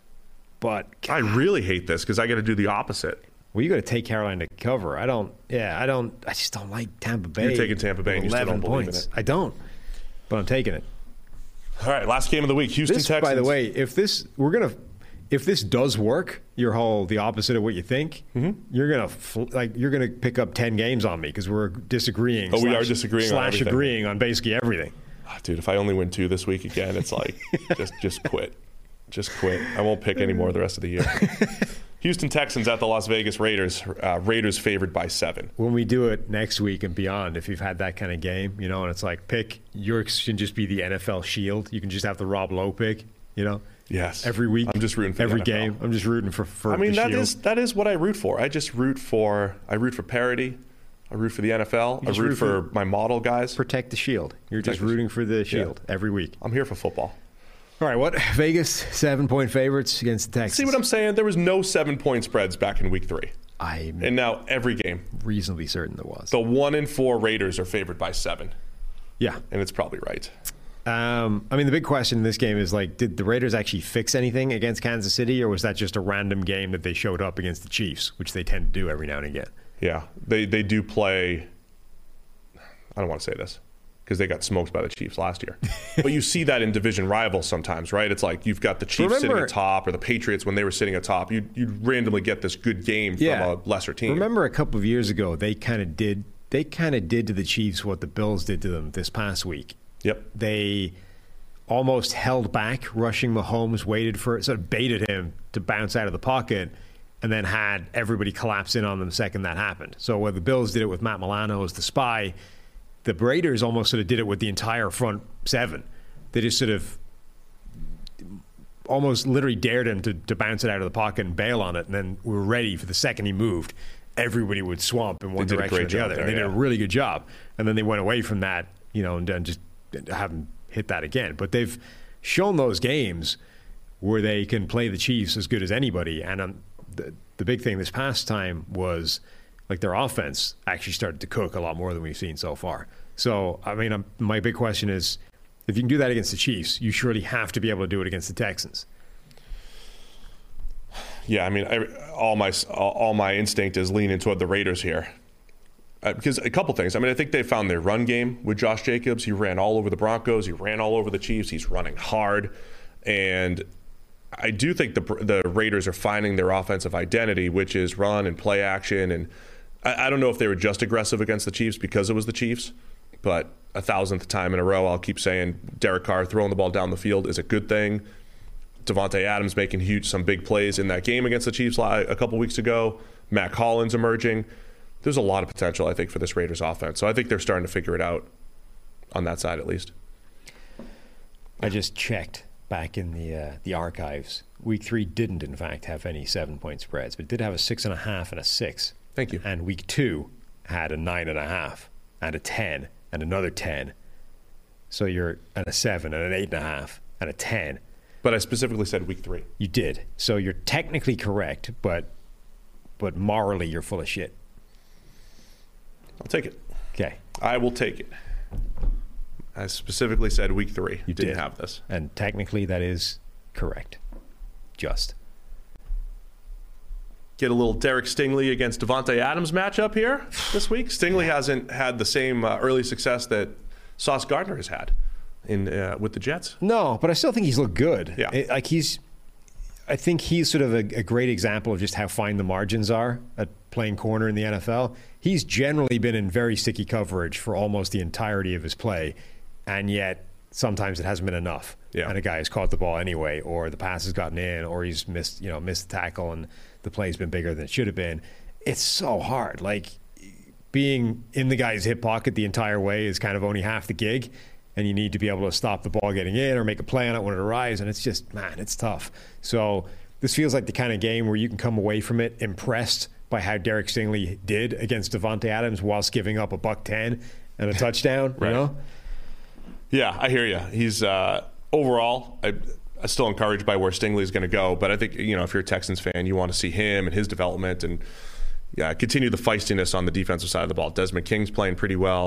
But I really hate this because I got to do the opposite. Well, you got to take Carolina to cover. I don't. Yeah, I don't. I just don't like Tampa Bay. You're taking Tampa Bay and you still don't believe in it. I don't, but I'm taking it. All right, last game of the week, Houston this, Texans. By the way, if this we're gonna, if this does work, your whole the opposite of what you think, mm-hmm. you're gonna fl- like you're gonna pick up ten games on me because we're disagreeing. Oh, slash, we are disagreeing slash on everything. agreeing on basically everything. Oh, dude, if I only win two this week again, it's like just just quit, just quit. I won't pick any more the rest of the year. Houston Texans at the Las Vegas Raiders. Uh, Raiders favored by seven. When we do it next week and beyond, if you've had that kind of game, you know, and it's like pick, yours can just be the N F L Shield. You can just have the Rob Lowe pick, you know. Yes. Every week. I'm just rooting for every the N F L. game. I'm just rooting for for. I mean, the that Shield. is that is what I root for. I just root for. I root for parity. I root for the N F L. I root, root for, for my model guys. Protect the Shield. You're Protect just rooting for the Shield yeah. every week. I'm here for football. All right, what? Vegas, seven-point favorites against the Texans. See what I'm saying? There was no seven-point spreads back in week three. I'm and now every game. Reasonably certain there was. The one and four Raiders are favored by seven. Yeah. And it's probably right. Um, I mean, the big question in this game is, like, did the Raiders actually fix anything against Kansas City, or was that just a random game that they showed up against the Chiefs, which they tend to do every now and again? Yeah. They, they do play – I don't want to say this. Because they got smoked by the Chiefs last year. But you see that in division rivals sometimes, right? It's like you've got the Chiefs remember, sitting atop or the Patriots when they were sitting atop. You'd, you'd randomly get this good game yeah. from a lesser team. Remember a couple of years ago, they kind of did they kind of did to the Chiefs what the Bills did to them this past week. Yep. They almost held back, rushing Mahomes, waited for it, sort of baited him to bounce out of the pocket, and then had everybody collapse in on them the second that happened. So where the Bills did it with Matt Milano as the spy, the Raiders almost sort of did it with the entire front seven. They just sort of almost literally dared him to, to bounce it out of the pocket and bail on it, and then we were ready for the second he moved. Everybody would swamp in one direction or the other. There, and they yeah. did a really good job. And then they went away from that, you know, and then just haven't hit that again. But they've shown those games where they can play the Chiefs as good as anybody. And um, the, the big thing this past time was – like their offense actually started to cook a lot more than we've seen so far. So, I mean, I'm, my big question is, if you can do that against the Chiefs, you surely have to be able to do it against the Texans. Yeah, I mean, I, all my all my instinct is leaning toward the Raiders here. Uh, because a couple things. I mean, I think they found their run game with Josh Jacobs. He ran all over the Broncos. He ran all over the Chiefs. He's running hard. And I do think the the Raiders are finding their offensive identity, which is run and play action. And I, I don't know if they were just aggressive against the Chiefs because it was the Chiefs, but a thousandth time in a row, I'll keep saying Derek Carr throwing the ball down the field is a good thing. Devontae Adams making huge, some big plays in that game against the Chiefs a couple weeks ago. Matt Collins emerging. There's a lot of potential, I think, for this Raiders offense. So I think they're starting to figure it out on that side, at least. I just checked back in the uh, the archives. Week three didn't, in fact, have any seven-point spreads, but it did have a six and a half and a six. Thank you. And week two had a nine and a half and a ten and another ten. So you're at a seven and an eight and a half and a ten. But I specifically said week three. You did. So you're technically correct, but but morally you're full of shit. I'll take it. Okay. I will take it. I specifically said week three. You didn't did. have this. And technically that is correct. Just. Get a little Derek Stingley against Devontae Adams matchup here this week. Stingley hasn't had the same uh, early success that Sauce Gardner has had in uh, with the Jets. No, but I still think he's looked good. Yeah. It, like he's, I think he's sort of a, a great example of just how fine the margins are at playing corner in the N F L. He's generally been in very sticky coverage for almost the entirety of his play, and yet sometimes it hasn't been enough. Yeah. And a guy has caught the ball anyway, or the pass has gotten in, or he's missed, you know, missed the tackle, and the play's been bigger than it should have been. It's so hard. Like being in the guy's hip pocket the entire way is kind of only half the gig, and you need to be able to stop the ball getting in or make a play on it when it arrives, and it's just, man, it's tough. So this feels like the kind of game where you can come away from it impressed by how Derek Stingley did against Devontae Adams whilst giving up a buck ten and a touchdown. Right. You know? Yeah, I hear you. He's uh, overall, I, I'm still encouraged by where Stingley's going to go, but I think, you know, if you're a Texans fan, you want to see him and his development and yeah, continue the feistiness on the defensive side of the ball. Desmond King's playing pretty well.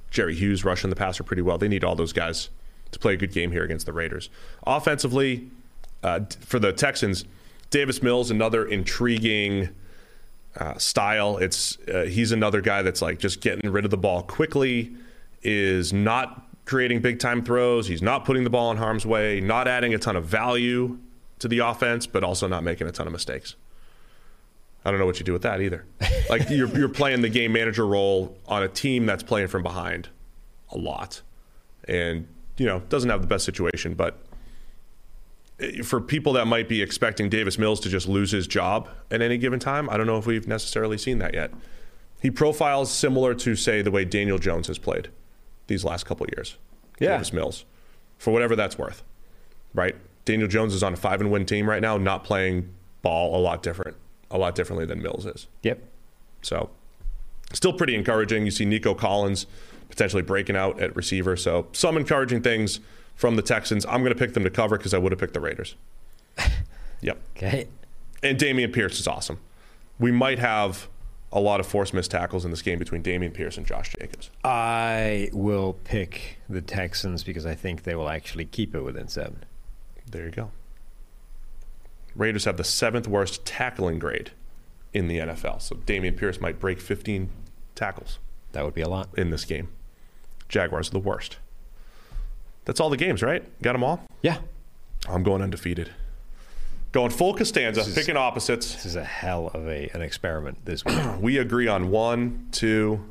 Jerry Hughes rushing the passer pretty well. They need all those guys to play a good game here against the Raiders. Offensively, uh, for the Texans, Davis Mills, another intriguing uh, style. It's uh, he's another guy that's like just getting rid of the ball quickly, is not creating big-time throws. He's not putting the ball in harm's way, not adding a ton of value to the offense, but also not making a ton of mistakes. I don't know what you do with that either. Like you're you're playing the game manager role on a team that's playing from behind a lot, and you know doesn't have the best situation. But for people that might be expecting Davis Mills to just lose his job at any given time, I don't know if we've necessarily seen that yet. He profiles similar to, say, the way Daniel Jones has played these last couple of years. Yeah. Davis Mills, for whatever that's worth, right? Daniel Jones is on a five and win team right now, not playing ball a lot different, a lot differently than Mills is. Yep. So, still pretty encouraging. You see Nico Collins potentially breaking out at receiver. So, some encouraging things from the Texans. I'm going to pick them to cover because I would have picked the Raiders. Yep. Okay. And Dameon Pierce is awesome. We might have a lot of forced missed tackles in this game between Dameon Pierce and Josh Jacobs. I will pick the Texans because I think they will actually keep it within seven. There you go. Raiders have the seventh worst tackling grade in the N F L. So Dameon Pierce might break fifteen tackles. That would be a lot. In this game. Jaguars are the worst. That's all the games, right? Got them all? Yeah. I'm going undefeated. Going full Costanza, is, picking opposites. This is a hell of a an experiment this week. We agree on one, two,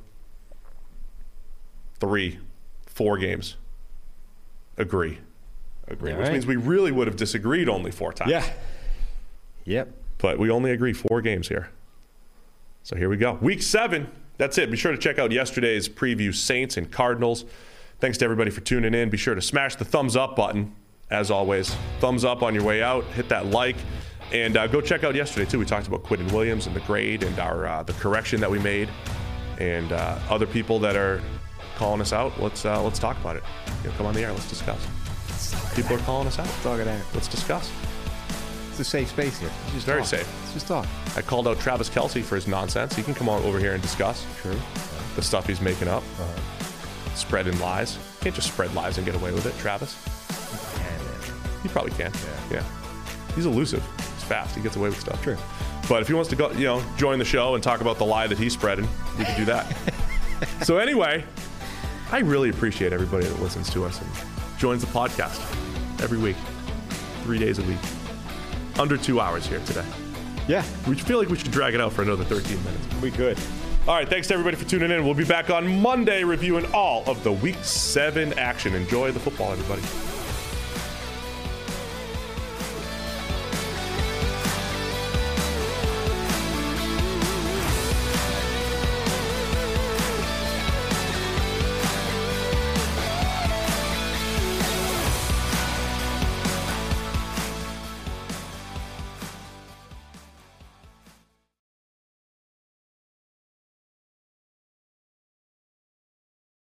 three, four games. Agree. Agree. All Which right. means we really would have disagreed only four times. Yeah. Yep. But we only agree four games here. So here we go. Week seven. That's it. Be sure to check out yesterday's preview, Saints and Cardinals. Thanks to everybody for tuning in. Be sure to smash the thumbs up button. As always, thumbs up on your way out. Hit that like. And uh, go check out yesterday, too. We talked about Quinton Williams and the grade and our uh, the correction that we made. And uh, other people that are calling us out, let's uh, let's talk about it. You know, come on the air. Let's discuss. People are calling us out. Talk it out. Let's discuss. It's a safe space here. Just Very talk. safe. Let's just talk. I called out Travis Kelce for his nonsense. He can come on over here and discuss. True. The stuff he's making up. Uh-huh. Spreading lies. Can't just spread lies and get away with it, Travis. He probably can. Yeah. yeah. He's elusive. He's fast. He gets away with stuff. True. But if he wants to go, you know, join the show and talk about the lie that he's spreading, we can do that. So anyway, I really appreciate everybody that listens to us and joins the podcast every week, three days a week, under two hours here today. Yeah. We feel like we should drag it out for another thirteen minutes. We could. All right, thanks to everybody for tuning in. We'll be back on Monday reviewing all of the Week seven action. Enjoy the football, everybody.